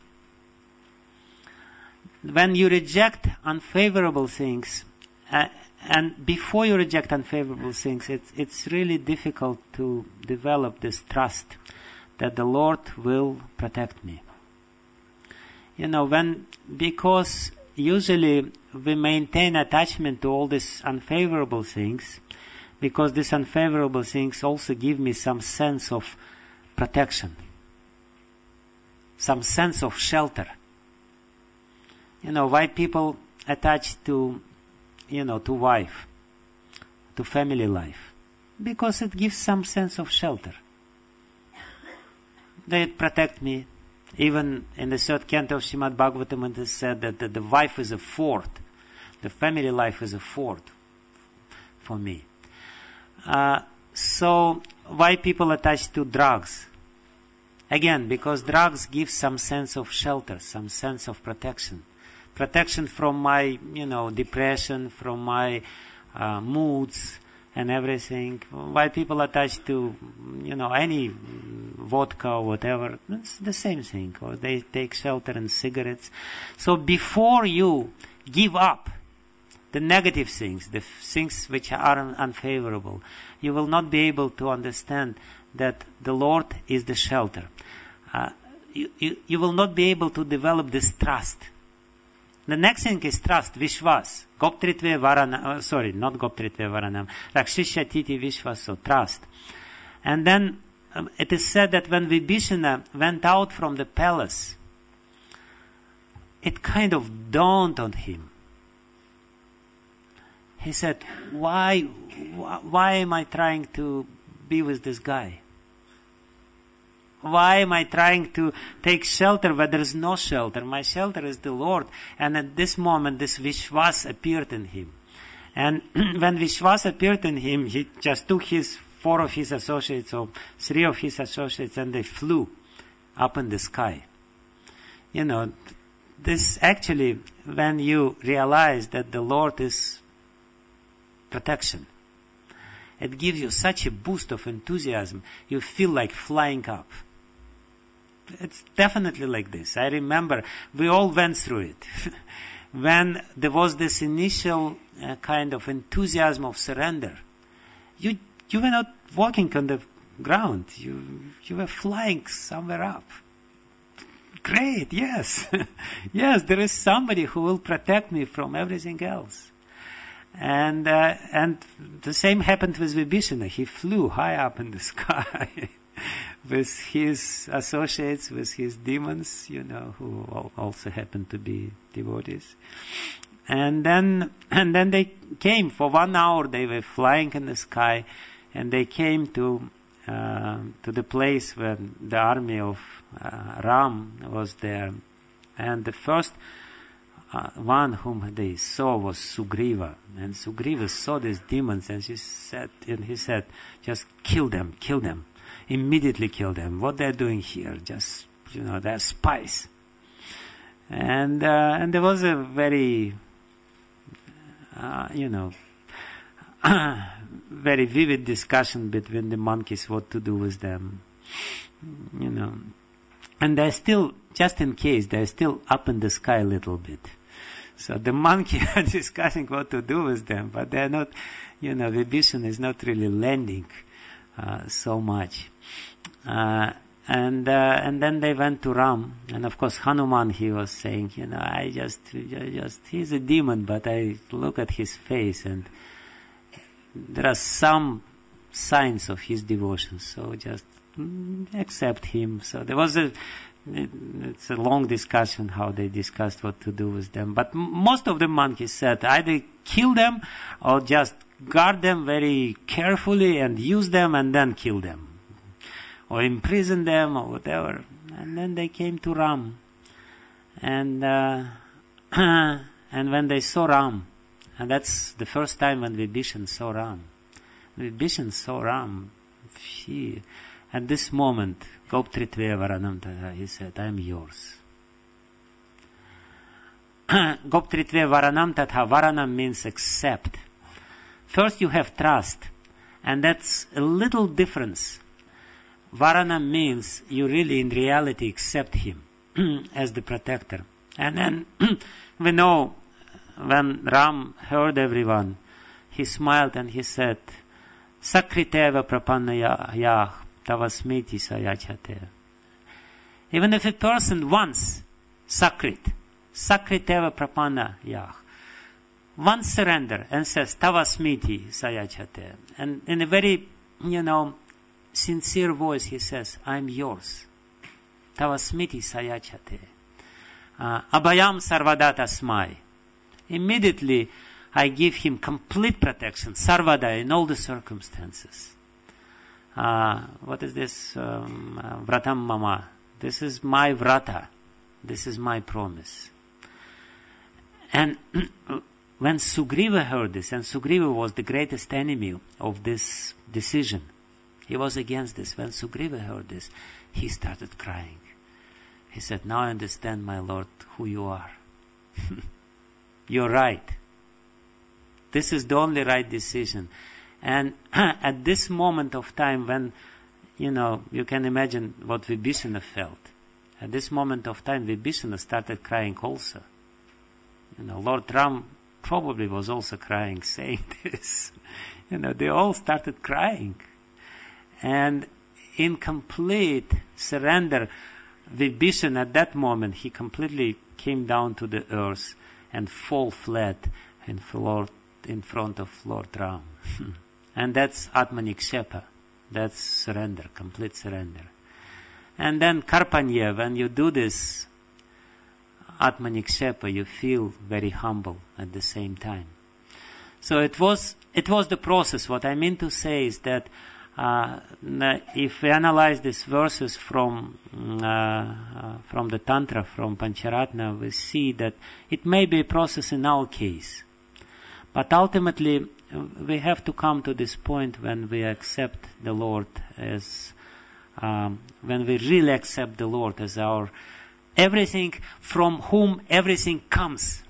When you reject unfavorable things, uh, and before you reject unfavorable things, it's, it's really difficult to develop this trust that the Lord will protect me. You know, when, because usually we maintain attachment to all these unfavorable things, because these unfavorable things also give me some sense of protection, some sense of shelter. You know, why people attach to, you know, to wife, to family life? Because it gives some sense of shelter. They protect me. Even in the third canto of Srimad Bhagavatam, it is said that the, the wife is a fort. The family life is a fort for me. Uh, so, why people attach to drugs? Again, because drugs give some sense of shelter, some sense of protection. Protection from my, you know, depression, from my uh, moods and everything. Why people attach to, you know, any vodka or whatever, it's the same thing. Or they take shelter in cigarettes. So before you give up the negative things, the f- things which are un- unfavorable, you will not be able to understand that the Lord is the shelter. Uh, you, you, you will not be able to develop this trust. The next thing is trust, Vishwas. Goptritve Varanam, uh, sorry, not Goptritve Varanam, Rakshishya Titi Vishwas, so trust. And then um, it is said that when Vibhishana went out from the palace, it kind of dawned on him. He said, why, wh- why am I trying to be with this guy? Why am I trying to take shelter where there is no shelter? My shelter is the Lord. And at this moment, this Vishwas appeared in him. And when Vishwas appeared in him, he just took his four of his associates, or three of his associates, and they flew up in the sky. You know, this actually, when you realize that the Lord is protection, it gives you such a boost of enthusiasm. You feel like flying up. It's definitely like this. I remember we all went through it. When there was this initial uh, kind of enthusiasm of surrender, you you were not walking on the ground. You you were flying somewhere up. Great, yes. Yes, there is somebody who will protect me from everything else. And uh, and the same happened with Vibhishana. He flew high up in the sky with his associates, with his demons, you know, who al- also happened to be devotees. And then and then they came for one hour. They were flying in the sky, and they came to uh, to the place where the army of uh, Ram was there. And the first Uh, one whom they saw was Sugriva, and Sugriva saw these demons, and she said, and he said, "Just kill them, kill them, immediately kill them. What they're doing here? Just, you know, they're spies." And uh, and there was a very, uh, you know, very vivid discussion between the monkeys what to do with them, you know, and they're still, just in case, they're still up in the sky a little bit. So the monkey are discussing what to do with them, but they're not, you know, Vibhishana is not really landing uh, so much. Uh, and uh, and then they went to Ram, and of course Hanuman, he was saying, you know, I just, I just, he's a demon, but I look at his face, and there are some signs of his devotion, so just mm, accept him. So there was a, it's a long discussion how they discussed what to do with them. But m- most of the monkeys said either kill them or just guard them very carefully and use them and then kill them. Or imprison them or whatever. And then they came to Ram. And uh, and when they saw Ram, and that's the first time when Vibhishan saw Ram. Vibhishan saw Ram. He, at this moment, Goptritve Varanam, he said, "I am yours." Goptritve varanam tatha. Varanam means accept. First you have trust, and that's a little difference. Varanam means you really in reality accept him as the protector. And then we know when Ram heard everyone, he smiled and he said, Sakriteva prapannayah tavasmiti sayachate. Even if a person wants sakrit, sakriteva prapannayah, once surrender and says tavasmiti sayachate, and in a very, you know, sincere voice he says, I'm yours. Tavasmiti sayachate. Uh, Abhayam sarvada tasmai. Immediately I give him complete protection, sarvada, in all the circumstances. Uh, what is this? Um, uh, vratam mama. This is my vrata. This is my promise. And when Sugriva heard this, and Sugriva was the greatest enemy of this decision, he was against this. When Sugriva heard this, he started crying. He said, now I understand, my Lord, who you are. You're right. This is the only right decision. And at this moment of time when, you know, you can imagine what Vibhishana felt. At this moment of time, Vibhishana started crying also. You know, Lord Ram probably was also crying, saying this. You know, they all started crying. And in complete surrender, Vibhishana at that moment, he completely came down to the earth and fall flat in, Lord, in front of Lord Ram. And that's Atmanikshepa. That's surrender, complete surrender. And then Karpanya, when you do this Atmanikshepa, you feel very humble at the same time. So it was, it was the process. What I mean to say is that Uh, if we analyze these verses from uh, uh, from the Tantra, from Pancharatna, we see that it may be a process in our case. But ultimately, we have to come to this point when we accept the Lord as, um, when we really accept the Lord as our everything, from whom everything comes.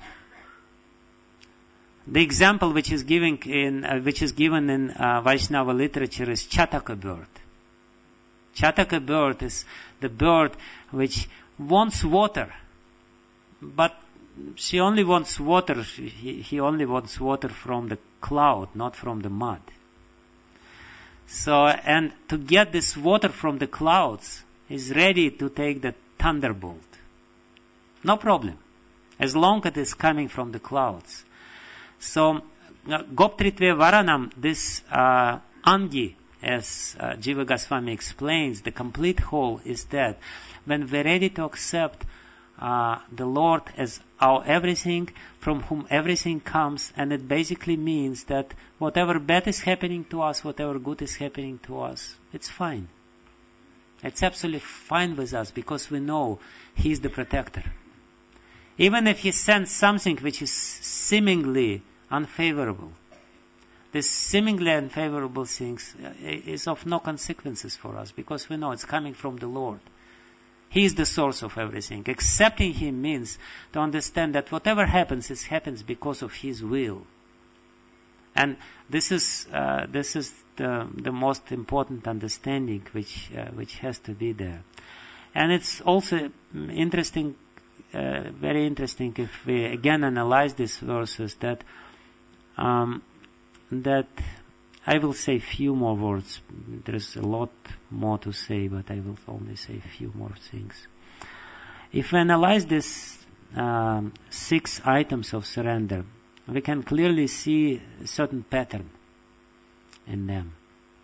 The example which is given in uh, which is given in uh, Vaishnava literature is Chataka bird. Chataka bird is the bird which wants water, but she only wants water. He, he only wants water from the cloud, not from the mud. So, and to get this water from the clouds, he's ready to take the thunderbolt. No problem, as long as it is coming from the clouds. So, uh, Goptritve Varanam, this uh, Angi, as uh, Jiva Goswami explains, the complete whole is that when we're ready to accept uh, the Lord as our everything, from whom everything comes, and it basically means that whatever bad is happening to us, whatever good is happening to us, it's fine. It's absolutely fine with us because we know He is the protector. Even if He sends something which is seemingly unfavorable, this seemingly unfavorable things is of no consequences for us because we know it's coming from the Lord. He is the source of everything. Accepting Him means to understand that whatever happens, it happens because of His will. And this is uh, this is the the most important understanding which uh, which has to be there. And it's also interesting, uh, very interesting, if we again analyze these verses, that um, that I will say few more words. There is a lot more to say, but I will only say a few more things. If we analyze these um, six items of surrender, we can clearly see a certain pattern in them.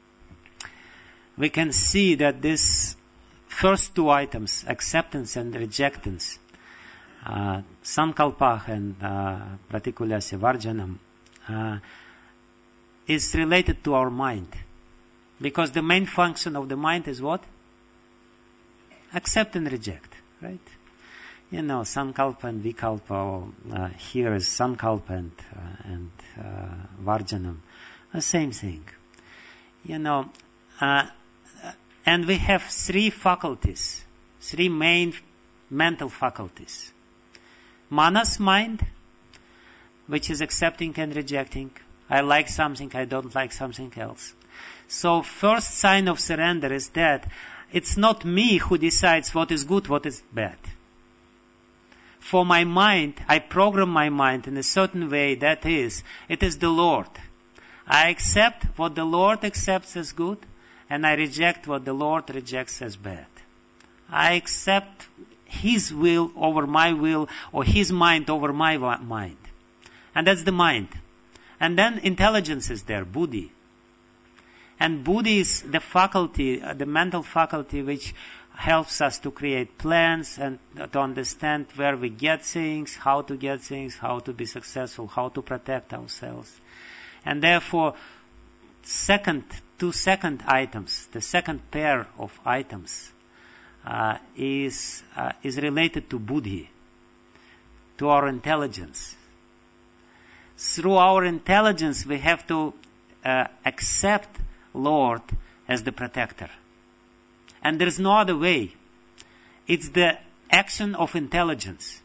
We can see that these first two items, acceptance and rejectance, uh, sankalpa and uh, pratikulya varjanam, uh, is related to our mind. Because the main function of the mind is what? Accept and reject, right? You know, sankalpa and vikalpa, or, uh, here is sankalpa and, uh, and uh, varjanam, the same thing. You know, uh, and we have three faculties, three main mental faculties. Manas mind, which is accepting and rejecting. I like something, I don't like something else. So first sign of surrender is that it's not me who decides what is good, what is bad. For my mind, I program my mind in a certain way, that is, it is the Lord. I accept what the Lord accepts as good, and I reject what the Lord rejects as bad. I accept His will over my will, or His mind over my mind. And that's the mind. And then intelligence is there, buddhi. And buddhi is the faculty, uh, the mental faculty which helps us to create plans and to understand where we get things, how to get things, how to be successful, how to protect ourselves. And therefore, second, two second items, the second pair of items, uh, is uh, is related to buddhi, to our intelligence. Through our intelligence, we have to uh, accept Lord as the protector. And there is no other way. It's the action of intelligence.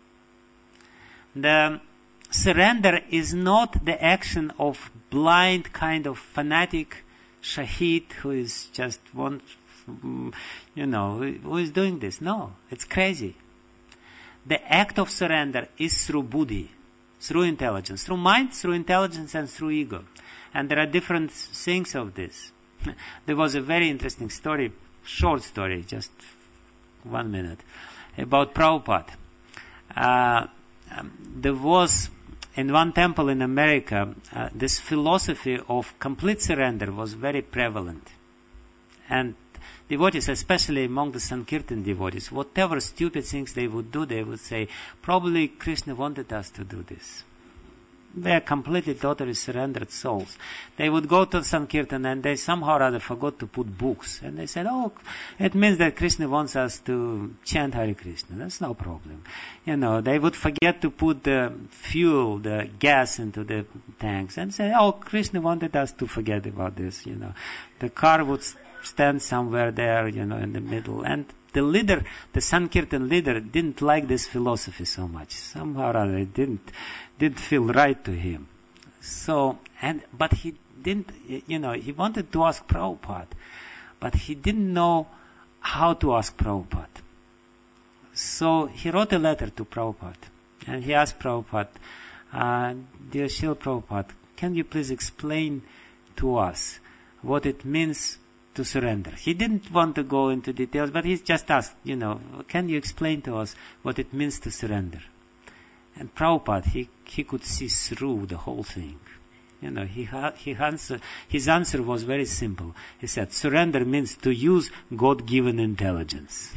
The surrender is not the action of blind kind of fanatic shaheed who is just one, you know, who is doing this. No, it's crazy. The act of surrender is through buddhi, through intelligence, through mind, through intelligence, and through ego. And there are different things of this. There was a very interesting story, short story, just one minute, about Prabhupada. Uh, um, there was, in one temple in America, uh, this philosophy of complete surrender was very prevalent. And devotees, especially among the Sankirtan devotees, whatever stupid things they would do, they would say, probably Krishna wanted us to do this. They are completely, totally surrendered souls. They would go to Sankirtan and they somehow or other forgot to put books. And they said, oh, it means that Krishna wants us to chant Hare Krishna. That's no problem. You know, they would forget to put the fuel, the gas into the tanks and say, oh, Krishna wanted us to forget about this, you know. The car would stand somewhere there, you know, in the middle. And the leader, the Sankirtan leader, didn't like this philosophy so much. Somehow or other, it didn't, didn't feel right to him. So, and, but he didn't, you know, he wanted to ask Prabhupada, but he didn't know how to ask Prabhupada. So he wrote a letter to Prabhupada, and he asked Prabhupada, uh, Dear Srila Prabhupada, can you please explain to us what it means to surrender? He didn't want to go into details, but he just asked, you know, can you explain to us what it means to surrender? And Prabhupada, he, he could see through the whole thing. You know, he, he answer, his answer was very simple. He said, surrender means to use God-given intelligence.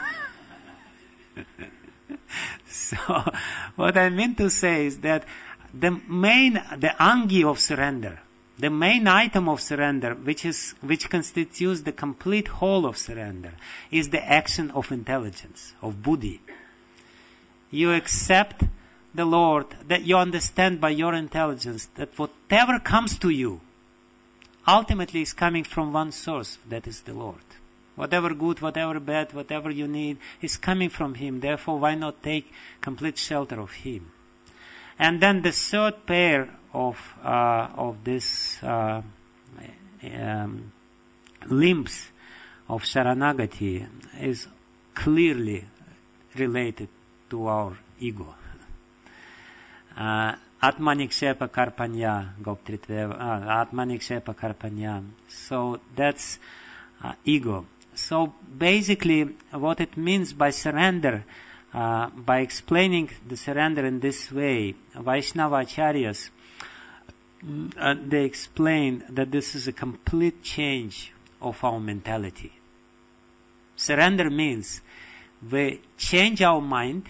So, what I mean to say is that the main, the angi of surrender, the main item of surrender, which is, which constitutes the complete whole of surrender, is the action of intelligence, of buddhi. You accept the Lord, that you understand by your intelligence that whatever comes to you ultimately is coming from one source, that is the Lord. Whatever good, whatever bad, whatever you need is coming from Him. Therefore, why not take complete shelter of Him? And then the third pair of uh, of this uh, um, limbs of Sharanagati is clearly related to our ego. Atmanikshepa karpanya, Goptritveva, Atmanikshepa karpanya. So that's uh, ego. So basically, what it means by surrender, uh, by explaining the surrender in this way, Vaishnava Acharyas, uh, they explain that this is a complete change of our mentality. Surrender means we change our mind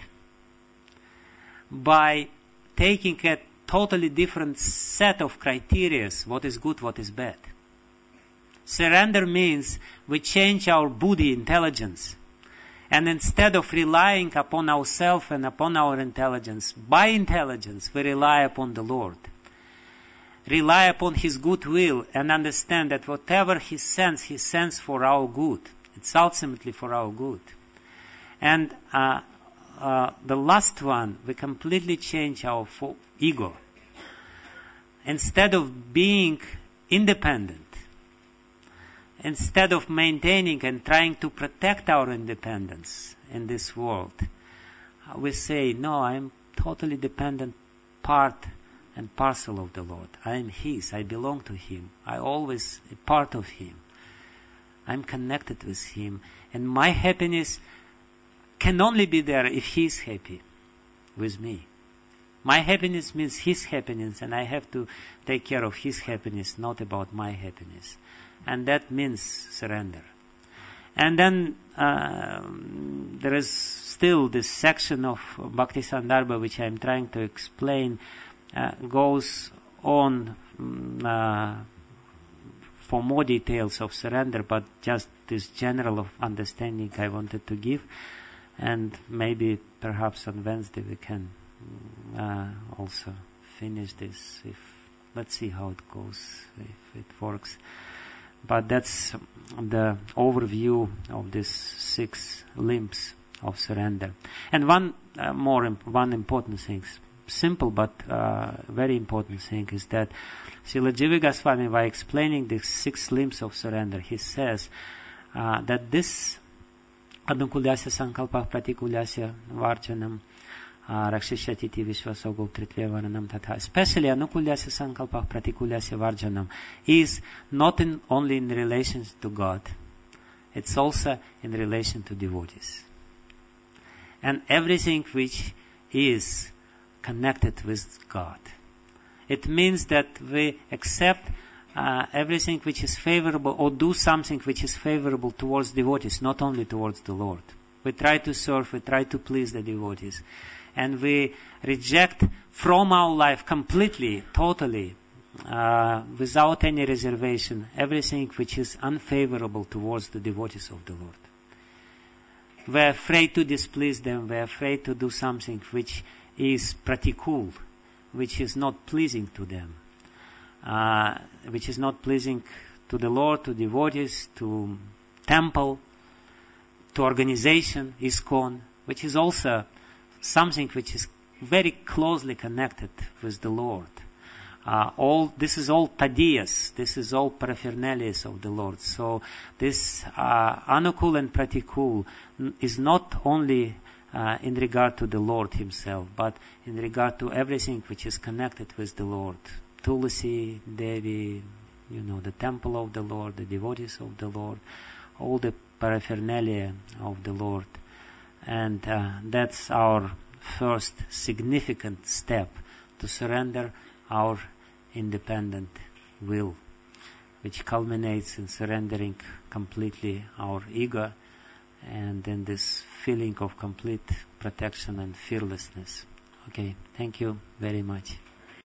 by taking a totally different set of criteria, what is good, what is bad. Surrender means we change our buddhi, intelligence, and instead of relying upon ourselves and upon our intelligence, by intelligence we rely upon the Lord. Rely upon His goodwill and understand that whatever He sends, He sends for our good. It's ultimately for our good. And uh, uh, the last one, we completely change our fo- ego. Instead of being independent, instead of maintaining and trying to protect our independence in this world, uh, we say, no, I'm totally dependent part and parcel of the Lord. I am His. I belong to Him. I always a part of Him. I'm connected with Him. And my happiness can only be there if He is happy with me. My happiness means His happiness, and I have to take care of His happiness, not about my happiness. And that means surrender. And then uh, there is still this section of Bhakti Sandarbha which I am trying to explain, uh, goes on um, uh, for more details of surrender, but just this general of understanding I wanted to give. And maybe perhaps on Wednesday we can uh, also finish this. If let's see how it goes, if it works. But that's the overview of these six limbs of surrender. And one uh, more, imp- one important thing, simple but uh, very important thing, is that Srila Jiva Goswami, by explaining the six limbs of surrender, he says uh, that this anukulyasya sankalpa pratikulyasya varjanam rakshishati vishvaso goptritve varanam tatha, especially anukulyasya sankalpa pratikulyasya varjanam, is not in, only in relation to God, it's also in relation to devotees. And everything which is connected with God. It means that we accept uh, everything which is favorable, or do something which is favorable towards devotees, not only towards the Lord. We try to serve, we try to please the devotees. And we reject from our life completely, totally, uh, without any reservation, everything which is unfavorable towards the devotees of the Lord. We're afraid to displease them, we're afraid to do something which is pratikul, which is not pleasing to them, uh, which is not pleasing to the Lord, to devotees, to temple, to organization, ISKCON, which is also something which is very closely connected with the Lord. Uh, all this is all tadiyas, this is all paraphernalias of the Lord. So this uh, anukul and pratikul n- is not only uh, in regard to the Lord Himself, but in regard to everything which is connected with the Lord. Tulasi, Devi, you know, the temple of the Lord, the devotees of the Lord, all the paraphernalia of the Lord. And uh, that's our first significant step, to surrender our independent will, which culminates in surrendering completely our ego, and then this feeling of complete protection and fearlessness. Okay, thank you very much.